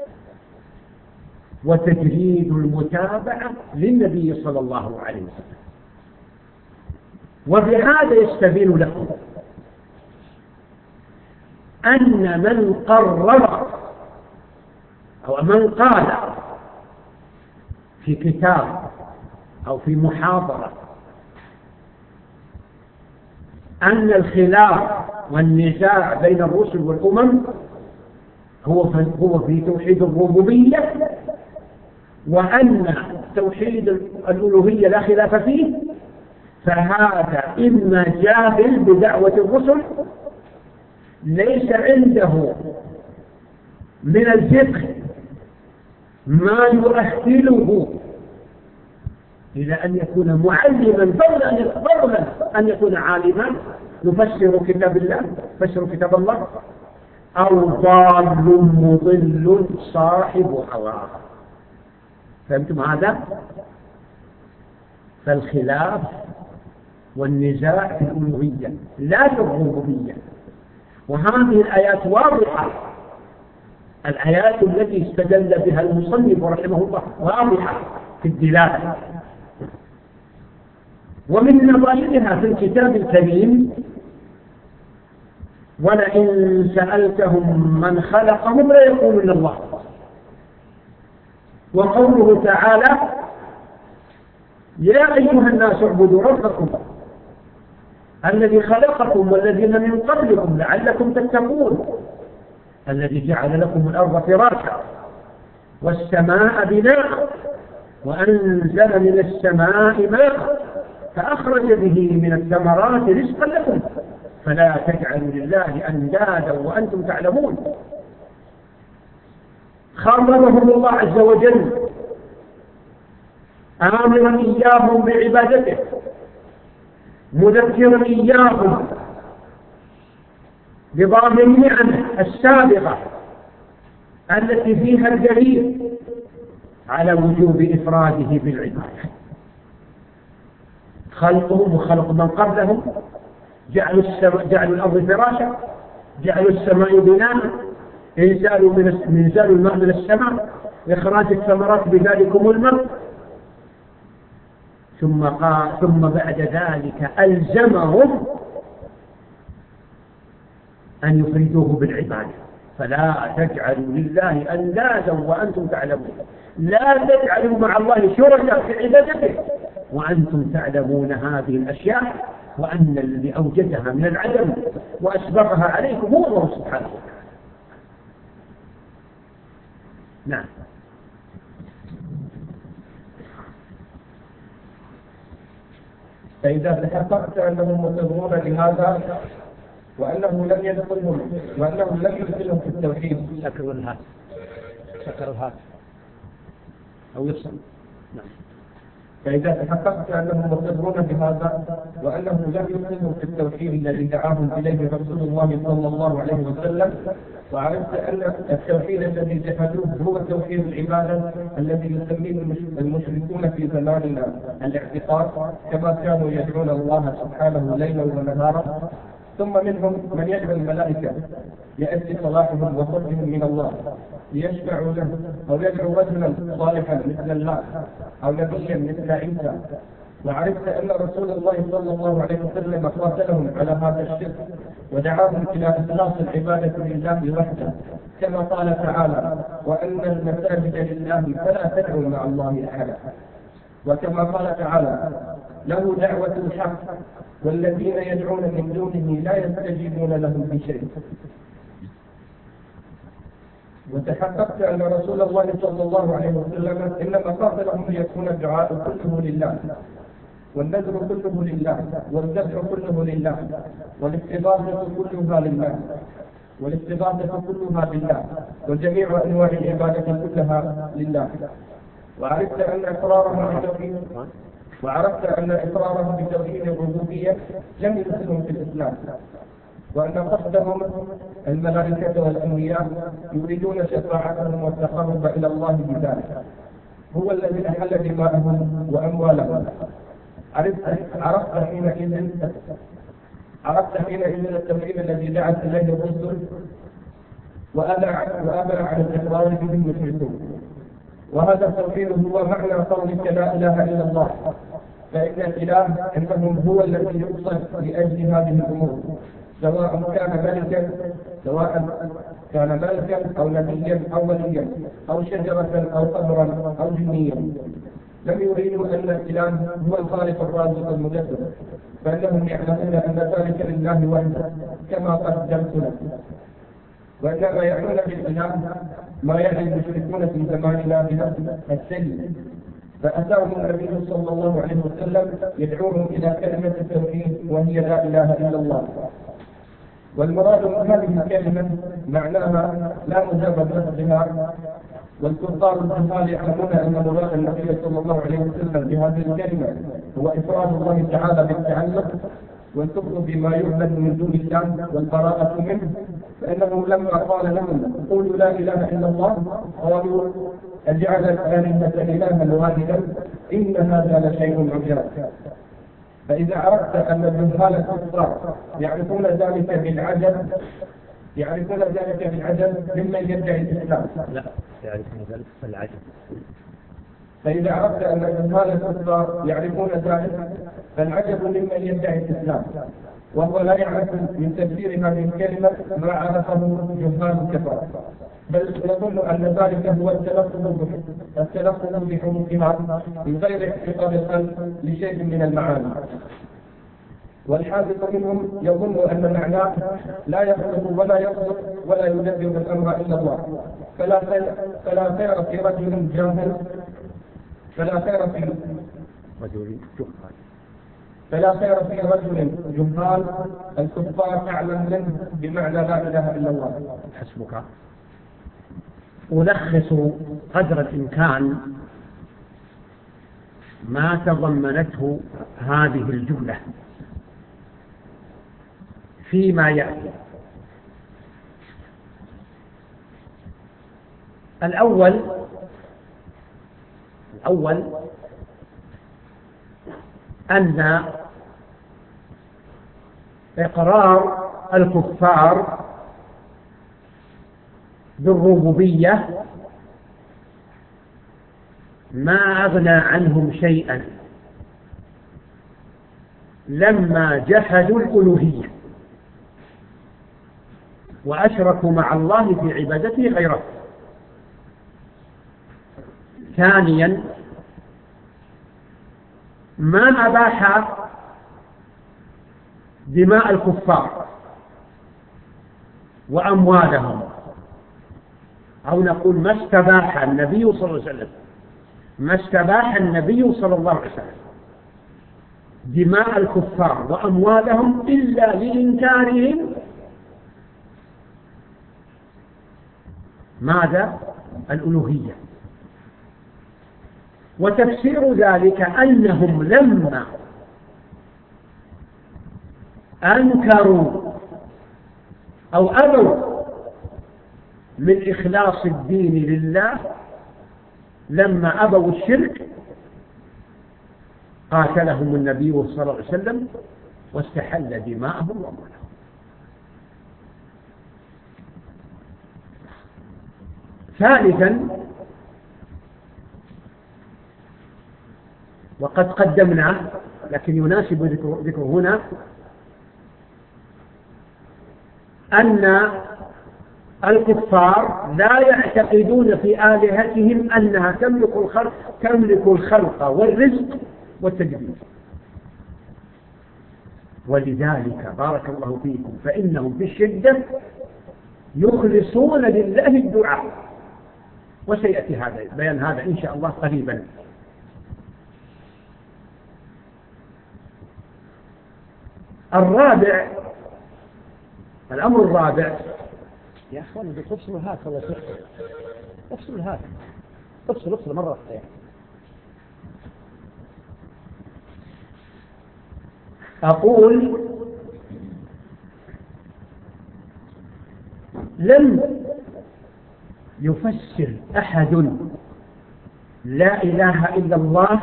وتجريد المتابعة للنبي صلى الله عليه وسلم. وبهذا يستبين لكم أن من قرر أو من قال في كتاب أو في محاضرة أن الخلاف والنزاع بين الرسل والأمم هو هو في توحيد الربوبية، وأن توحيد الألوهية لا خلاف فيه، فهذا إما جاهل بدعوة الرسل ليس عنده من الفقه ما يؤهله إلى أن يكون معلما، فضلا أن يكون عالما يفسر كتاب الله، يفسر كتاب الله، أو ضال مضل صاحب هواه. فهمتم هذا؟ فالخلاف والنزاع في الألوهية لا في الربوبية. وهذه الآيات واضحة، الآيات التي استدل بها المصنف رحمه الله واضحة في الدلالة. ومن نظائرها في الكتاب الكريم ولئن سألتهم من خلقهم ليقولن الله. وقوله تعالى يا أيها الناس اعبدوا ربكم الذي خلقكم والذين من قبلكم لعلكم تتقون الذي جعل لكم الأرض فراشا والسماء بناء وأنزل من السماء ماء فأخرج به من الثمرات رزقا لكم فلا تجعلوا لله أندادا وأنتم تعلمون. خاطبهم الله عز وجل آمرا إياهم بعبادته مذكرا إياهم بظاهر نعمه السابقة التي فيها الدليل على وجوب إفراده بالعبادة. خلقهم وخلق من قبلهم، جعلوا, جعلوا الأرض فراشا، جعلوا السماء بناء، إنزال من الماء من السماء، إخراج الثمرات بذلكم الماء، ثم قال ثم بعد ذلك ألزمهم أن يفردوه بالعبادة. فلا تجعلوا لله أندادا وأنتم تعلمون، لا تجعلوا مع الله شركاء في عبادته وأنتم تعلمون هذه الأشياء وأن الذي أوجدها من العدم وأسبقها عليكم هو الله سبحانه وتعالى. نعم. فإذا تحققت أنهم متبعون لهذا وأنه لم يدخلهم وأنه لم يدخلهم في التوحيد سكر الهات سكر الهات أو يفصل. نعم. فإذا تحققت أنهم متبعون بهذا وأنه لم يدخلهم في التوحيد الذي دعاهم إليه رسول الله صلى الله عليه وسلم وعرفت أن التوحيد الذي جحدوه هو توحيد العبادة الذي يسميه المشركون في زماننا الاعتقاد كما كانوا يدعون الله سبحانه ليلا ونهارا، ثم منهم من يدعو الملائكة لأجل صلاحهم وقربهم من الله ليشفعوا له، أو يدعو رجلا صالحا مثل الله أو نبيا مثل عيسى. وعرفت أن رسول الله صلى الله عليه وسلم قاتلهم على هذا الشرك ودعاهم إلى إخلاص العبادة لله وحده كما قال تعالى وأن المساجد لله فلا تدعوا مع الله أحدا، وكما قال تعالى له دعوة الحق والذين يدعون من دونه لا يستجيبون لهم بشيء. وتحققت أن رسول الله صلى الله عليه وسلم إنما قاتلهم ليكون الدعاء كله لله والنذر كله لله والذبح كله لله والاستغاثة كلها لله والاستغاثة كلها بالله وجميع أنواع العبادة كلها لله. وعرفت أن إقرارهم بالتوحيد وعرفت أن إقرارهم بتوحيد الربوبية لم يدخلهم في الإسلام، وأن قصدهم الملائكة والأنبياء يريدون شفاعتهم والتقرب إلى الله بذلك هو الذي أحل دماءهم وأموالهم. عرفت عرفت حينئذ عرفت حينئذ التوحيد الذي دعت إليه الرسل وأبى عن الإقرار به المشركون، وهذا التوحيد هو معنى قولك لا إله إلا الله، فإن الإله عندهم هو الذي يقصد لأجل هذه الأمور سواء كان ملكا سواء كان ملكا أو نبيا أو وليا أو شجرة أو قمرا أو جنيا. لم يريدوا أن الإله هو الخالق الرازق المدبر، فإنهم يعلمون أن ذلك لله وحده كما قدمت لكم، وإنما يعنون بالإله ما يعني المشركون في زماننا بنفس السيد. فأتاهم النبي صلى الله عليه وسلم يدعوهم إلى كلمة التوحيد وهي لا إله إلا الله. والمراد من هذه الكلمة معناها لا مجرد لفظها، والكفار الجهال يعلمون أن مراد النبي صلى الله عليه وسلم بهذه الكلمة هو إفراد الله تعالى بالتعلق والكفر بما يعبد من دون الله والبراءة منه، فإنه لما قال لهم قولوا لا إله إلا الله قالوا أجعل الآلهة إلها واحدا إن هذا لشيء عجاب. فإذا عرفت أن الجهال الكفار يعرفون ذلك بالعجب يعرفون ذلك بالعجب ممن يدعي الإسلام. لا يعرفون ذلك بالعجب. فإذا عرفت أن الجهال الكفار يعرفون ذلك فالعجب ممن يدعي الإسلام. وهو لا يعرف من تفسير هذه الكلمة ما عرفه جهال الكفار، بل يظن أن ذلك هو التلفظ التلفظ بحروفها من غير اعتقاد القلب لشيء من المعاني. والحاذق منهم يظن أن معناه لا يخلق ولا يخلق ولا يدبر الأمر إلا الله، فلا خير فلا خير في رجل جاهل فلا خير في رجل جهال فلا خير في رجل جهال الكفار أعلم منه بمعنى لا إله إلا الله. حسبك. ألخص قدر الإمكان ما تضمنته هذه الجملة فيما يأتي. الأول الأول أن إقرار الكفار بالربوبية ما أغنى عنهم شيئا لما جحدوا الألوهية وأشركوا مع الله في عبادته غيره. ثانيا ما أباح دماء الكفار وأموالهم، أو نقول ما استباح النبي صلى الله عليه وسلم ما استباح النبي صلى الله عليه وسلم دماء الكفار وأموالهم إلا لإنكارهم ماذا؟ الألوهية. وتفسير ذلك أنهم لما أنكروا أو أبوا من إخلاص الدين لله، لما أبوا الشرك قاتلهم النبي صلى الله عليه وسلم واستحل دماءهم وأموالهم. ثالثا وقد قدمنا لكن يناسب ذكره هنا أن الكفار لا يعتقدون في آلهتهم أنها تملك الخلق تملك الخلق والرزق والتدبير، ولذلك بارك الله فيكم فإنهم في الشدة يخلصون لله الدعاء، وسيأتي هذا بيان هذا إن شاء الله قريبا. الرابع الأمر الرابع يا أخواني بتفصلوا هاك الله يسخر افصلوا هاك افصلوا افصلوا مرة واحدة. أقول لم يفسر أحد لا إله إلا الله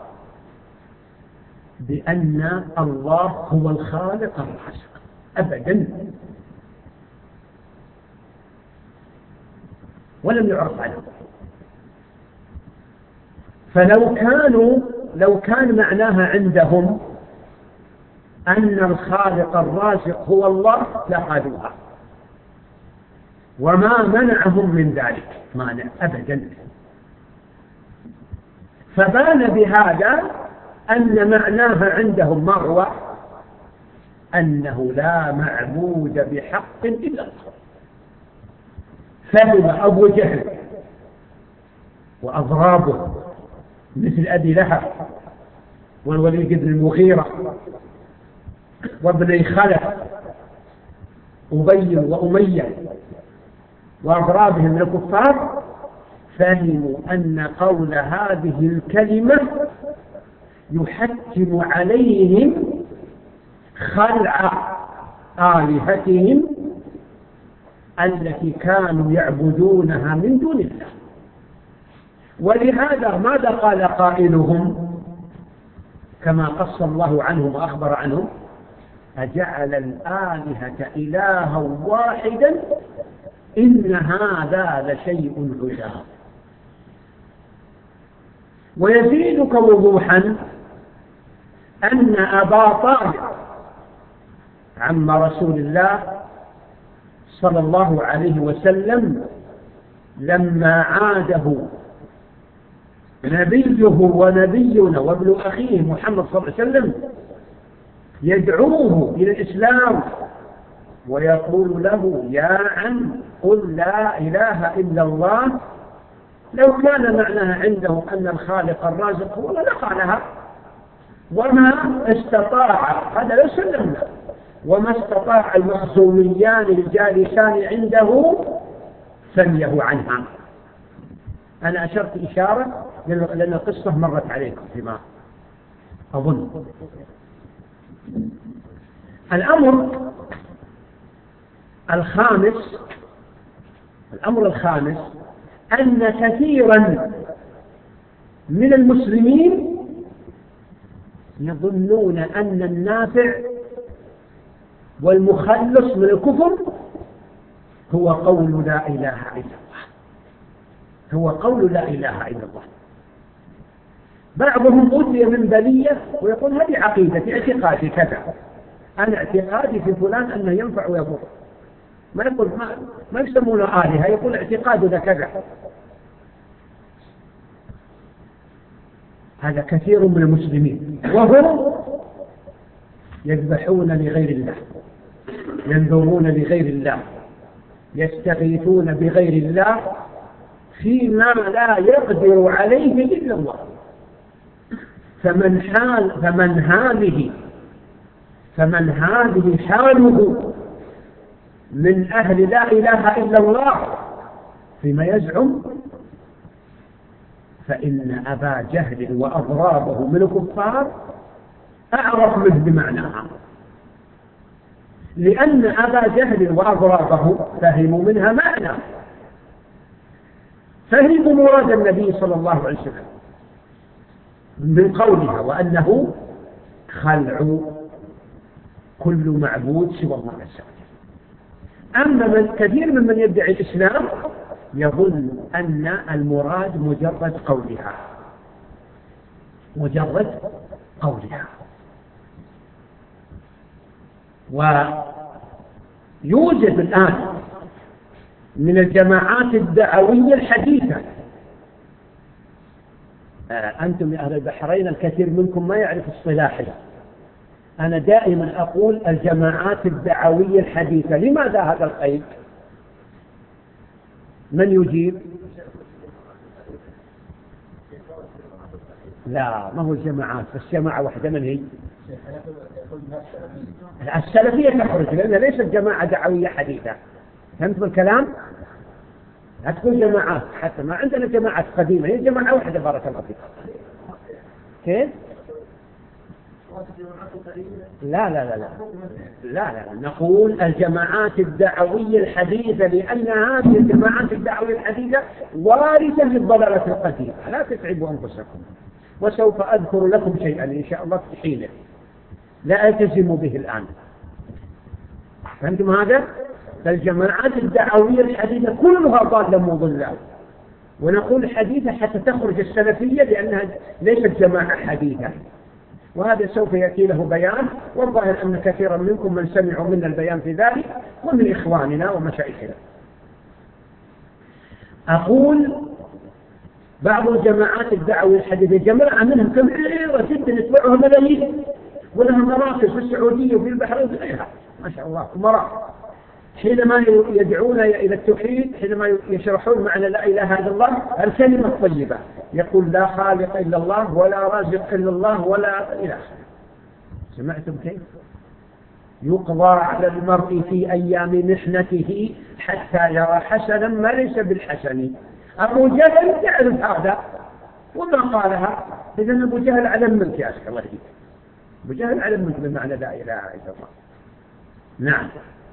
بأن الله هو الخالق الرازق أبدا، ولم يعرف عنه. فلو كانوا لو كان معناها عندهم أن الخالق الرازق هو الله لقالوها، وما منعهم من ذلك مانع أبدا. فبان بهذا أن معناها عندهم ما هو أنه لا معبود بحق إلا الله. فهم أبو جهل وأضرابه مثل أبي لهب والوليد بن المغيرة وابن خلف أبي وأمية وأضرابهم من الكفار، فهموا أن قول هذه الكلمة يحتم عليهم خلع آلهتهم التي كانوا يعبدونها من دون الله. ولهذا ماذا قال قائلهم كما قص الله عنهم وأخبر عنهم؟ أجعل الآلهة إلها واحدا إن هذا لشيء عجاب. ويزيدك وضوحا أن أبا طالب عم رسول الله صلى الله عليه وسلم لما عاده نبيه ونبينا وابن أخيه محمد صلى الله عليه وسلم يدعوه إلى الإسلام ويقول له يا عم قل لا إله إلا الله، لو كان معناها عنده أن الخالق الرازق هو لقالها، وما استطاع هذا لا سلم له، وما استطاع المخزوميان الجالسان عنده ثنيه عنها. أنا أشرت إشارة لأن القصة مرت عليكم فيما أظن. الأمر الخامس الأمر الخامس أن كثيرا من المسلمين يظنون أن النافع والمخلص من الكفر هو قول لا إله إلا الله، هو قول لا إله إلا الله. بعضهم أوتي من بلية ويقول هذه عقيدتي اعتقادي كذا، أنا اعتقادي في فلان أنه ينفع ويضر، ما يقول ما, ما يسمونه آلهة، يقول اعتقادنا كذا. هذا كثير من المسلمين، وهم يذبحون لغير الله، ينذرون لغير الله، يستغيثون بغير الله فيما لا يقدر عليه إلا الله. فمن حال فمن هذه فمن هذه حاله من أهل لا إله إلا الله فيما يزعم، فإن أبا جهل وأضرابه من الكفار أعرف منه بمعناها، لأن أبا جهل وأضرابه فهموا منها معنى، فهموا مراد النبي صلى الله عليه وسلم من قولها وأنه خلع كل معبود سوى الله عز وجل. أما من كثير ممن يدعي الإسلام يظن أن المراد مجرد قولها، مجرد قولها. ويوجد الآن من الجماعات الدعوية الحديثة، أنتم يا أهل البحرين الكثير منكم ما يعرف اصطلاحي، أنا دائما أقول الجماعات الدعوية الحديثة. لماذا هذا القيد؟ من يجيب؟ لا، ما هو الجماعات، بس جماعة واحدة. من هي؟ السلفية تخرج، لأنها ليست جماعة دعوية حديثة. فهمتم الكلام؟ لا تكون جماعات، حتى ما عندنا جماعات قديمة، هي جماعة واحدة بارك الله فيك. كيف؟ لا لا لا لا لا لا نقول الجماعات الدعوية الحديثة، لأن هذه الجماعات الدعوية الحديثة وارثة للضلالة القديمة. لا تتعبوا أنفسكم، وسوف أذكر لكم شيئا إن شاء الله في حينه لا ألتزم به الآن. فهمتم هذا؟ فالجماعات الدعوية الحديثة كلها ضالة مضلة، ونقول حديثة حتى تخرج السلفية لأنها ليست جماعة حديثة، وهذا سوف يأتي له بيان، والظاهر أن كثيرا منكم من سمعوا منا البيان في ذلك ومن إخواننا ومشايخنا. أقول بعض الجماعات الدعوة الحديثة جماعة منهم كثيرة جدا يتبعها ملايين، ولها مراكز في السعودية وفي البحرين وفي غيرها ما شاء الله مراكز. حينما يدعون إلى التوحيد، حينما يشرحون معنى لا إله إلا الله الكلمة الطيبة، يقول لا خالق إلا الله ولا رازق إلا الله ولا إله. سمعتم كيف؟ يقضى على المرء في أيام محنته حتى يرى حسنا ما ليس بالحسن. أبو جهل يعرف هذا وما قالها، إذن أبو جهل علم منك يا أخي الله يهديك، أبو جهل علم منك بمعنى لا إله إلا الله. نعم.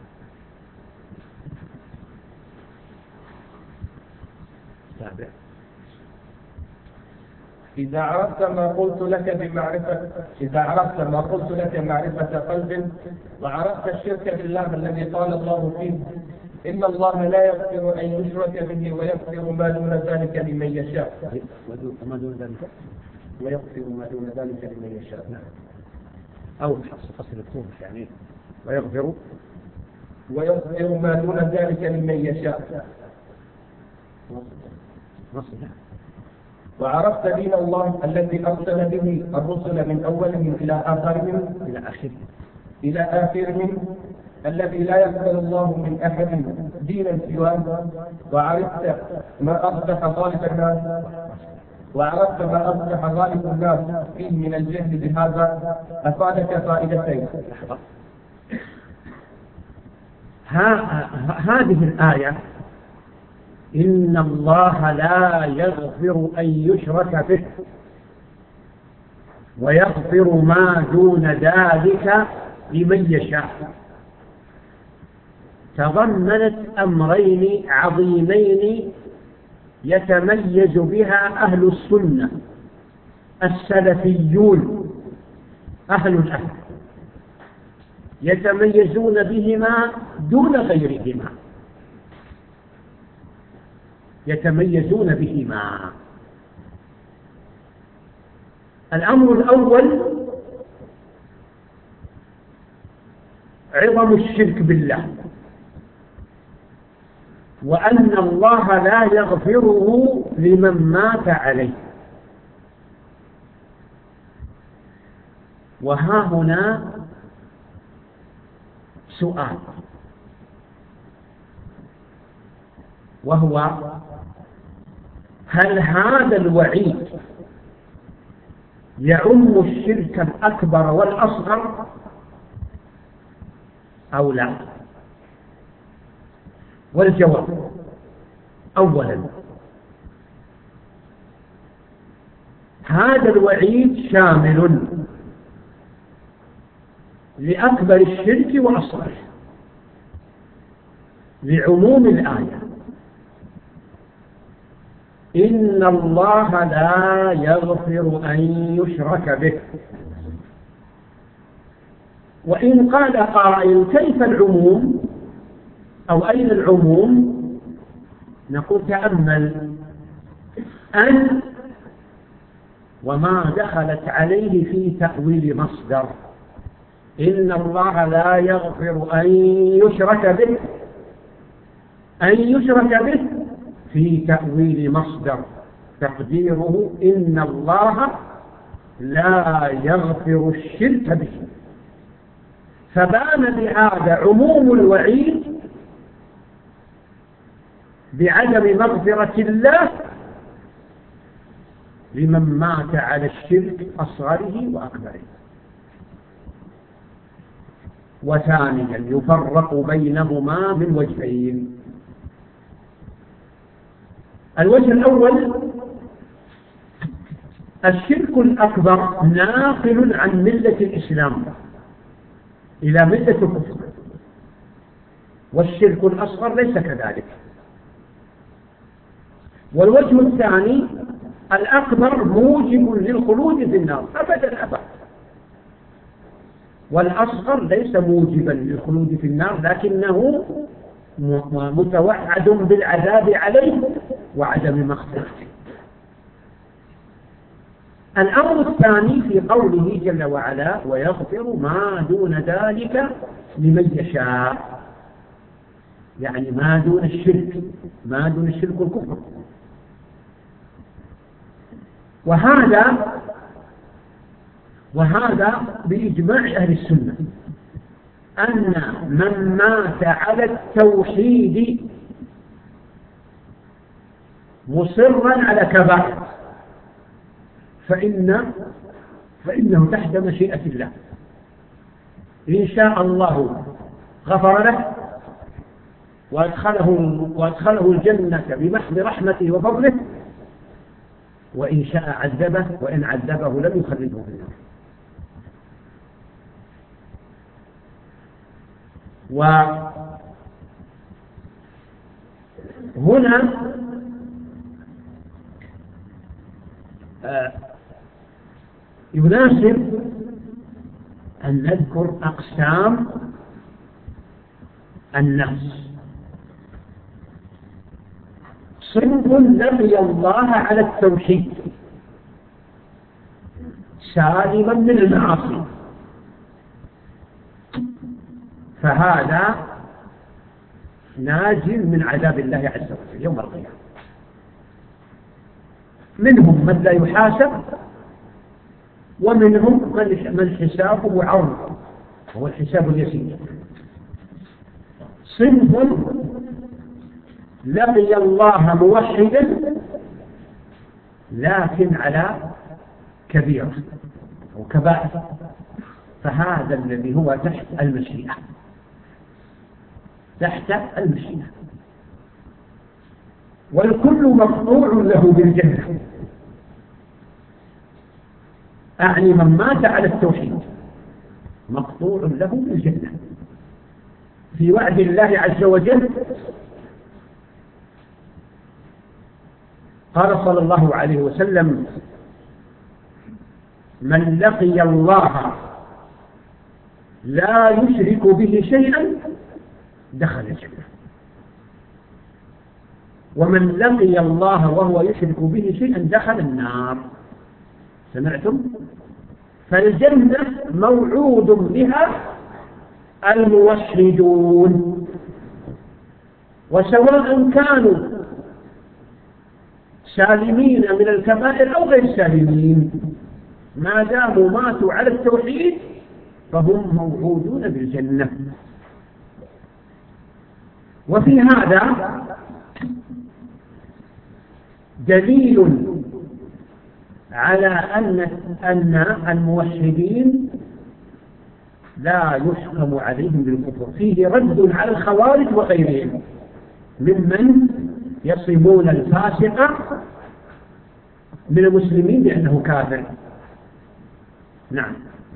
إذا عرفت ما قلت لك بمعرفة إذا عرفت ما قلت لك معرفة قلب، وعرفت الشرك بالله الذي قال الله فيه إن الله لا يغفر أن يشرك به ويغفر ما دون ذلك لمن يشاء ما دون ذلك ويغفر ما دون ذلك لمن يشاء. أو فصل فصل الكوف يعني ويغفر ويغفر ما دون ذلك لمن يشاء. وعرفت دين الله الذي أرسل به الرسل من أولهم إلى آخرهم إلى آخرهم إلى آخرهم الذي لا يقبل الله من أحد دينا سواه. وعرفت ما أصبح غالب الناس وعرفت ما أصبح غالب الناس فيه من الجهل بهذا. أفادك فائدتين. هذه الآية إن الله لا يغفر أن يشرك به ويغفر ما دون ذلك لمن يشاء تضمنت أمرين عظيمين يتميز بها أهل السنة السلفيون أهل الأهل يتميزون بهما دون غيرهما يتميزون بهما. الأمر الأول عظم الشرك بالله، وأن الله لا يغفره لمن مات عليه. وها هنا سؤال، وهو هل هذا الوعيد يعم الشرك الأكبر والأصغر أو لا؟ والجواب أولا هذا الوعيد شامل لأكبر الشرك وأصغره لعموم الآية إن الله لا يغفر أن يشرك به. وإن قال قائل كيف العموم أو أين العموم؟ نقول تأمل أن وما دخلت عليه في تأويل مصدر. إن الله لا يغفر أن يشرك به أن يشرك به في تأويل مصدر تقديره إن الله لا يغفر الشرك به. فبان بهذا عموم الوعيد بعدم مغفرة الله لمن مات على الشرك أصغره وأكبره. وثانيا يفرق بينهما من وجهين. الوجه الأول الشرك الأكبر ناقل عن ملة الإسلام إلى ملة الكفر، والشرك الأصغر ليس كذلك. والوجه الثاني الأكبر موجب للخلود في النار أبدا أبدا، والأصغر ليس موجبا للخلود في النار لكنه متوعد بالعذاب عليه وعدم مغفرته. الأمر الثاني في قوله جل وعلا ويغفر ما دون ذلك لمن يشاء، يعني ما دون الشرك، ما دون الشرك والكفر. وهذا وهذا بإجماع أهل السنة أن من مات على التوحيد مصرا على كبائر فإن فإنه تحت مشيئة الله. إن شاء الله غفر له وأدخله, وأدخله الجنة بمحض رحمته وفضله، وإن شاء عذبه وإن عذبه لم يخرجه في النار. وهنا آه يناسب أن نذكر أقسام النفس. صنف لقي الله على التوحيد سالما من المعاصي، فهذا ناج من عذاب الله عز وجل يوم القيامة. منهم من لا يحاسب، ومنهم من حسابه عرض، هو الحساب اليسير. صنف لقي الله موحدا لكن على كبيرة أو كبائر، فهذا الذي هو تحت المشيئة، تحت المشيئة، والكل مقطوع له بالجنة. أعني من مات على التوحيد مقطوع له بالجنة في وعد الله عز وجل. قال صلى الله عليه وسلم: من لقي الله لا يشرك به شيئا دخل الجنة، ومن لقي الله وهو يشرك به شيئا دخل النار. سمعتم؟ فالجنة موعود بها الموحدون، وسواء كانوا سالمين من الكبائر أو غير سالمين، ما داموا ماتوا على التوحيد فهم موعودون بالجنة. وفي هذا دليل على أن أن الموحدين لا يحكم عليهم بالكفر، فيه رد على الخوارج وغيرهم ممن يصفون الفاسق من المسلمين بأنه كافر. نعم.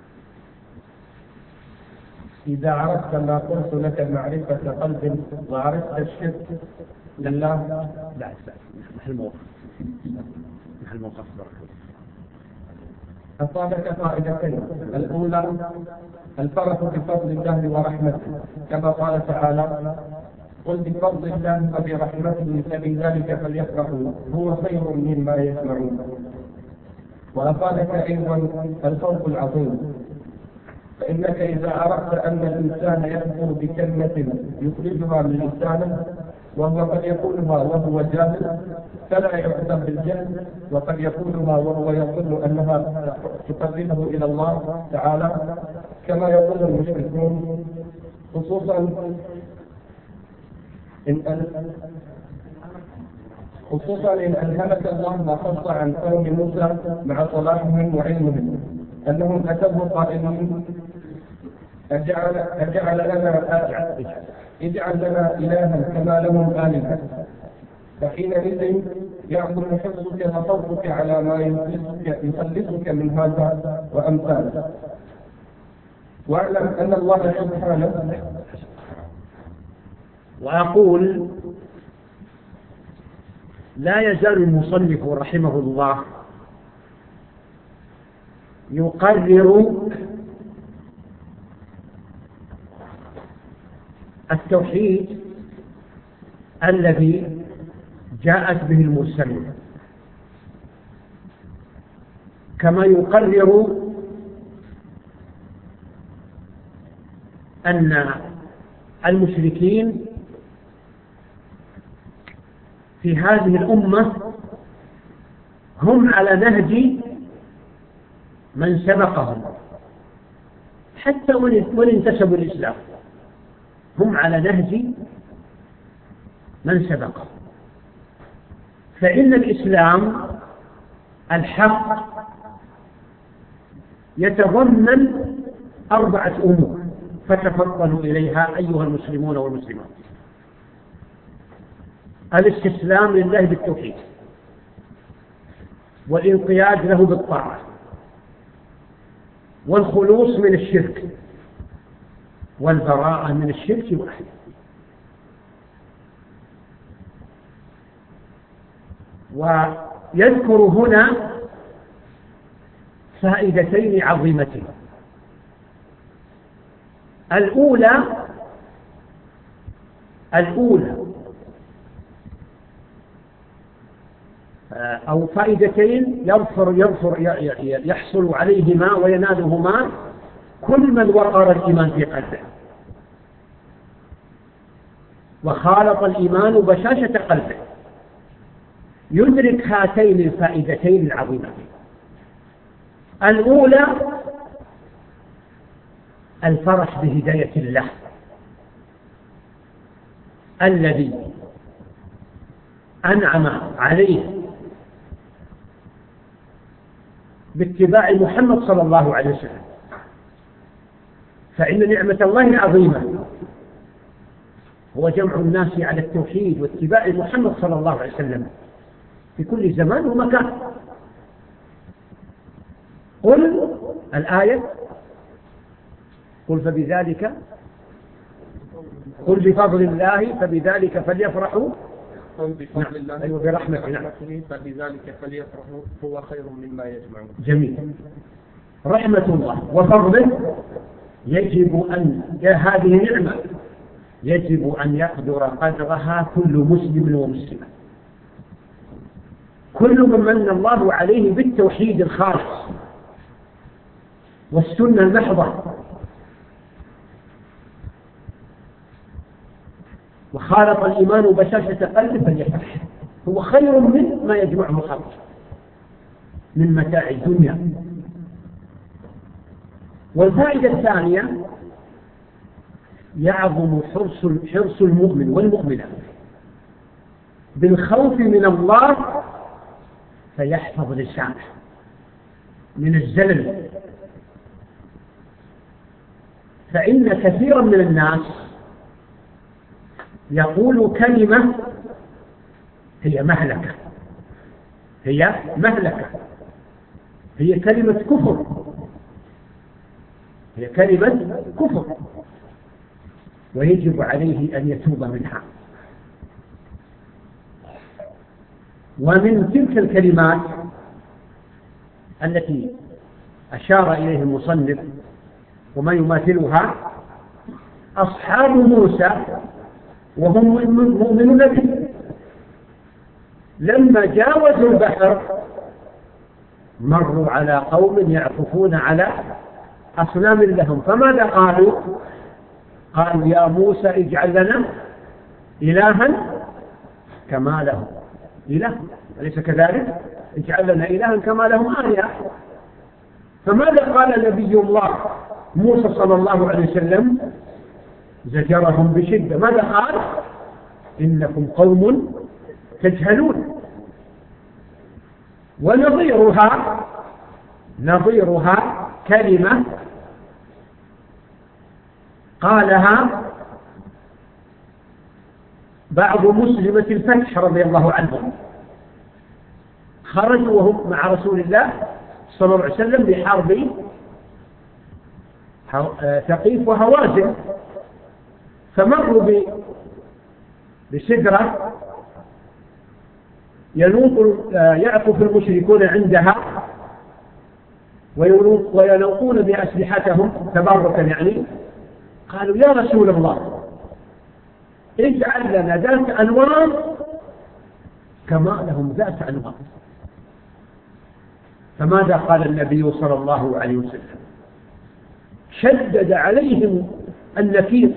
إذا عرفت ما قلت لك معرفة قلب وعرفت الشرك لله. لا محل موقف محل موقف أصابك فائدتين. الأولى الفرح بفضل الله ورحمته، كما قال تعالى: قل بفضل الله وبرحمته فبذلك فليفرحوا هو خير مما يجمعون. وأفادك أيضا الخوف العظيم، فإنك إذا عرفت أن الإنسان يكفر بكلمة يخرجها من لسانه وهو قد يقولها وهو جاهل فلا يعتم بالجهل، وقد يقولها وهو يظن أنها تقربه إلى الله تعالى كما يقول المشركون، خصوصا إن خصوصا إن ألهمك الله ما خص عن قوم موسى مع صلاحهم وعلمهم أنهم أتوه قائلين: أجعل, أجعل لنا اجعل لنا إلها كما لهم آلهة. فحينئذ يعظم حرصك وخوفك على ما يخلصك من هذا وأمثاله. واعلم أن الله سبحانه. وأقول: لا يزال المصنف رحمه الله يقرر التوحيد الذي جاءت به المرسلون، كما يقرر أن المشركين في هذه الأمة هم على نهج من سبقهم، حتى وإن انتسبوا الإسلام هم على نهج من سبقهم. فإن الإسلام الحق يتضمن أربعة أمور فتفضلوا إليها أيها المسلمون والمسلمات: الاستسلام لله بالتوحيد، والانقياد له بالطاعة، والخلوص من الشرك، والبراءة من الشرك وحده. ويذكر هنا فائدتين عظيمتين. الأولى الأولى أو فائدتين يظفر يظفر يحصل عليهما وينالهما كل من وقر الإيمان في قلبه. وخالط الإيمان بشاشة قلبه يدرك هاتين الفائدتين العظيمتين. الأولى الفرح بهداية الله الذي أنعم عليه باتباع محمد صلى الله عليه وسلم، فإن نعمة الله عظيمة هو جمع الناس على التوحيد واتباع محمد صلى الله عليه وسلم في كل زمان ومكان. قل الآية قل فبذلك قل بفضل الله فبذلك فليفرحوا قل بفضل الله أيوة برحمته نعم فبذلك فليفرحوا هو خير مما يجمعون. جميل. رحمة الله وفضله يجب أن هذه نعمة يجب أن يقدر قدرها كل مسلم ومسلمة، كل من من الله عليه بالتوحيد الخالص والسنة المحضة وخالط الإيمان بشاشة قلبه فليفرح هو خير من ما يجمعه الخلق من متاع الدنيا. والفائدة الثانية يعظم حرص حرص المؤمن والمؤمنة بالخوف من الله فيحفظ لسانه من الزلل، فإن كثيرا من الناس يقول كلمة هي مهلكة هي مهلكة هي كلمة كفر هي كلمة كفر ويجب عليه أن يتوب منها. ومن تلك الكلمات التي أشار إليه المصنف وما يماثلها أصحاب موسى وهم مؤمنون به لما جاوزوا البحر مروا على قوم يعكفون على أصنام لهم، فماذا قالوا؟ قالوا يا موسى اجعل لنا إلها كما له إله، أليس كذلك؟ اجعل لنا إلها كما لهم آلهة. فماذا قال نبي الله موسى صلى الله عليه وسلم؟ زجرهم بشدة. ماذا قال؟ إنكم قوم تجهلون. ونظيرها نظيرها كلمة قالها بعض مسلمة الفتح رضي الله عنهم، خرجوا وهم مع رسول الله صلى الله عليه وسلم بحرب ثقيف وهوازن، فمروا بسدرة يعكف المشركون عندها وينوقون بأسلحتهم تبركا يعني. قالوا يا رسول الله اجعل لنا ذات أنوار كما لهم ذات أنوار. فماذا قال النبي صلى الله عليه وسلم؟ شدد عليهم النكير.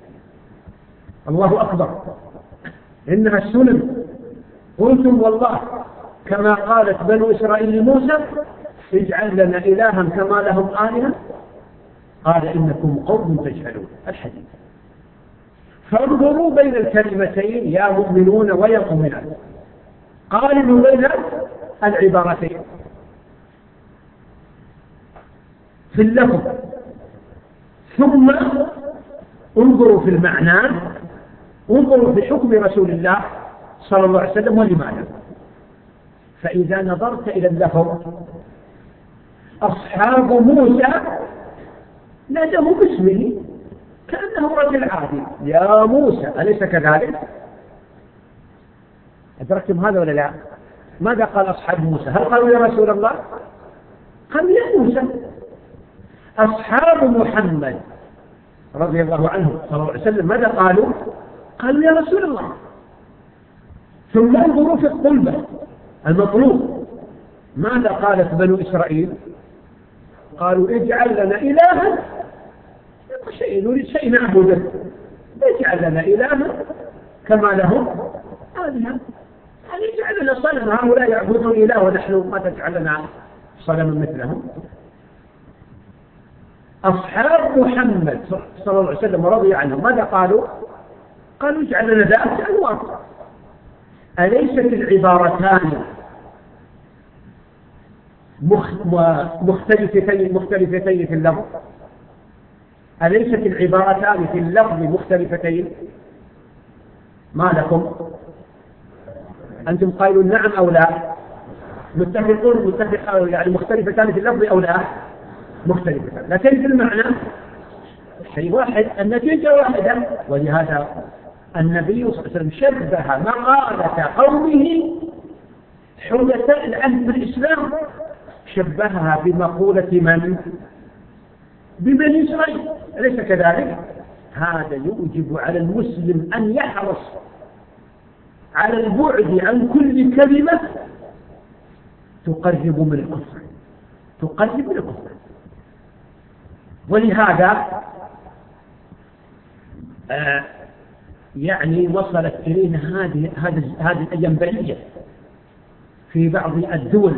الله أكبر، إنها السنن. قلتم والله كما قالت بنو إسرائيل لموسى اجعل لنا إلها كما لهم آلهة، قال إنكم قوم تجهلون. الحديث. فانظروا بين الكلمتين يا مؤمنون ويا مؤمنات، قارنوا بين العبارتين في اللفظ ثم انظروا في المعنى، انظروا في حكم رسول الله صلى الله عليه وسلم ولماذا. فإذا نظرت إلى اللفظ أصحاب موسى نادوا باسمه كأنه رجل عادي، يا موسى، أليس كذلك؟ أدركتم هذا ولا لا؟ ماذا قال أصحاب موسى؟ هل قالوا يا رسول الله؟ قالوا يا موسى. أصحاب محمد رضي الله عنه صلى الله عليه وسلم ماذا قالوا؟ قالوا يا رسول الله. ثم انظروا في الطلبة المطلوب، ماذا قالت بنو إسرائيل؟ قالوا اجعل لنا إلها، شيء نريد شيء نعبده، اجعل لنا إلها كما لهم آلهة، يعني جعلنا صنم، هؤلاء يعبدون إله ونحن ما تجعلنا صنما مثلهم. أصحاب محمد صلى الله عليه وسلم رضي عنهم ماذا قالوا؟ قالوا اجعل لنا ذات أنوار. أليست العبارتان مختلفتين مختلفتين في اللفظ؟ أليست العبارتان في اللفظ مختلفتين؟ ما لكم؟ أنتم قائلون نعم أو لا؟ متفقون متفق يعني مختلفتان في اللفظ أو لا؟ مختلفتان، لكن في المعنى شيء واحد، النتيجة واحدة. ولهذا النبي صلى الله عليه وسلم شبه مقالة قومه حدثاء العهد بالإسلام، شبهها بمقولة من؟ ببني إسرائيل، أليس كذلك؟ هذا يوجب على المسلم أن يحرص على البعد عن كل كلمة تقرب من الكفر، تقرب من الكفر. ولهذا آه يعني وصلت إلينا هذه هذه هذه الأيام بلية في بعض الدول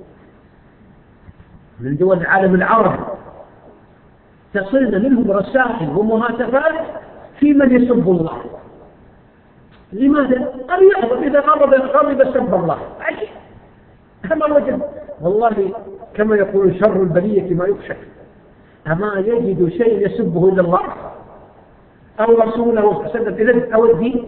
من دول العالم العربي، تصلنا منهم رسائل ومهاتفات في من يسب الله. لماذا؟ قال يحضر إذا غضب غضب سب الله. عجيب، كما وجد والله كما يقول شر البلية ما يخشى. أما يجد شيء يسبه إلا الله أو رسوله سبب أو الدين؟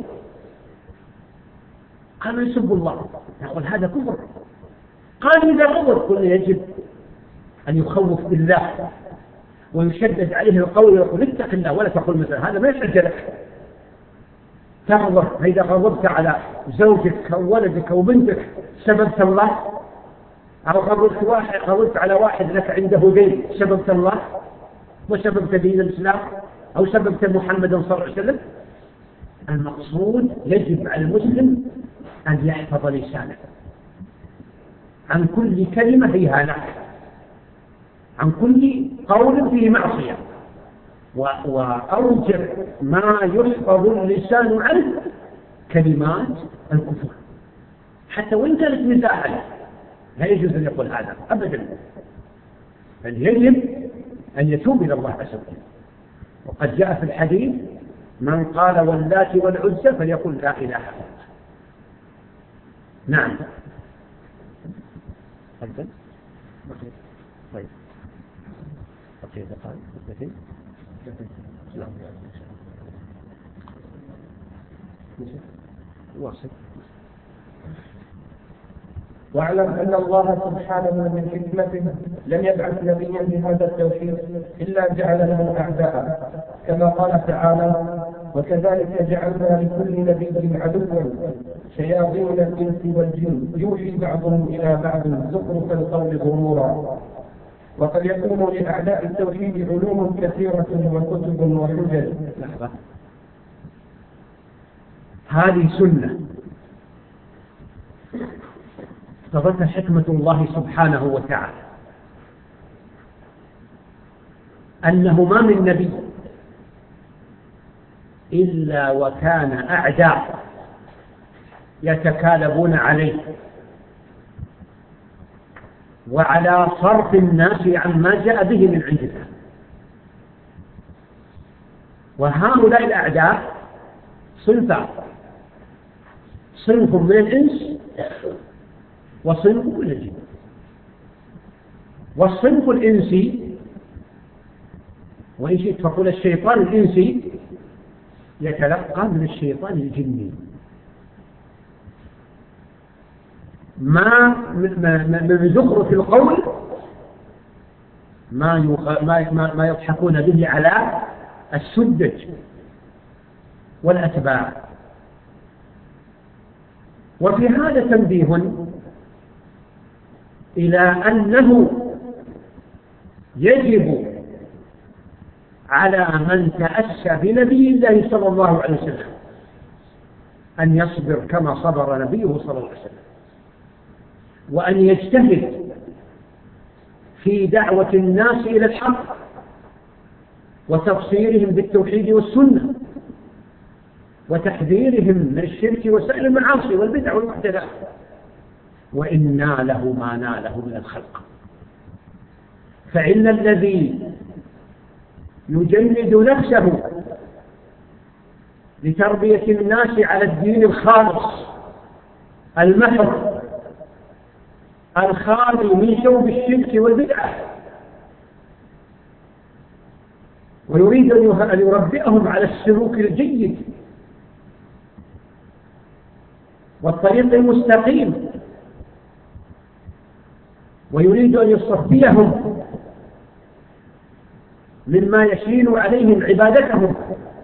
قال يسب الله، يقول هذا كفر. قال إذا غضب قلنا يجب أن يخوف بالله ويشدد عليه القول ويقول اتق الله ولا تقول مثل هذا، ما يسجلك. تغضب، إذا غضبت على زوجك أو ولدك أو بنتك سببت الله، أو غضبت واحد غضبت على واحد لك عنده دين سببت الله وسببت دين الإسلام أو سببت محمدا صلى الله عليه وسلم. المقصود يجب على المسلم أن يحفظ لسانه عن كل كلمة فيها نفع، عن كل قول فيه معصية، وأوجب ما يحفظ اللسان عنه كلمات الكفر حتى وإن كانت مزاحة، لا يجوز أن يقول هذا أبدا، بل يجب أن يتوب إلى الله عز وجل. وقد جاء في الحديث من قال واللات والعزى فليقول لا إله إلا الله. نعم. أبدا. طيب. أوكي دقائق. أوكي. لا. واصل. واعلم أن الله سبحانه من حكمته لم يبعث نبيا بهذا التوحيد إلا جعل له أعداء، كما قال تعالى وكذلك جعلنا لكل نبي عدوا شياطين الإنس والجن يوحي بعضهم إلى بعض زخرف القول غرورا. وقد يكون لأعداء التوحيد علوم كثيرة وكتب وحجج. لحظة، هذه سنة اقتضتها حكمة الله سبحانه وتعالى، أنه ما من نبي إلا وكان أعداء يتكالبون عليه وعلى صرف الناس عما جاء به من عند الله. وهؤلاء الأعداء صنفان، صنف من الإنس وصنف من الجن. والصنف الإنسي وإن شئت فقل الشيطان الإنسي يتلقى من الشيطان الجني ما من زخرف القول ما ما ما يضحكون به على السدج والأتباع. وفي هذا تنبيه إلى أنه يجب على من تأسى بنبي الله صلى الله عليه وسلم أن يصبر كما صبر نبيه صلى الله عليه وسلم، وأن يجتهد في دعوة الناس إلى الحق وتبصيرهم بالتوحيد والسنة، وتحذيرهم من الشرك وسائر المعاصي والبدع والمحدثات، وإن ناله ما ناله من الخلق. فإن الذي يجند نفسه لتربية الناس على الدين الخالص المحض الخالي من شوب الشرك والبدعة، ويريد أن يربئهم على السلوك الجيد والطريق المستقيم، ويريد أن يصفيهم مما يشين عليهم عبادتهم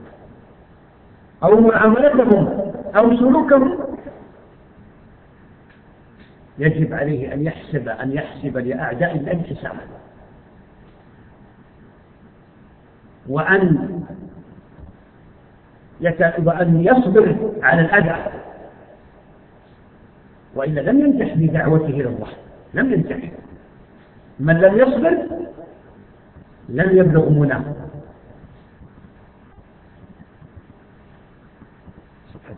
أو معاملتهم أو سلوكهم، يجب عليه أن يحسب أن يحسب لأعداء الله حسابا، وأن وأن يصبر على الأذى، وإلا لم ينجح بدعوته إلى الله، لم ينجح. من لم يصبر لم يبلغ مناه.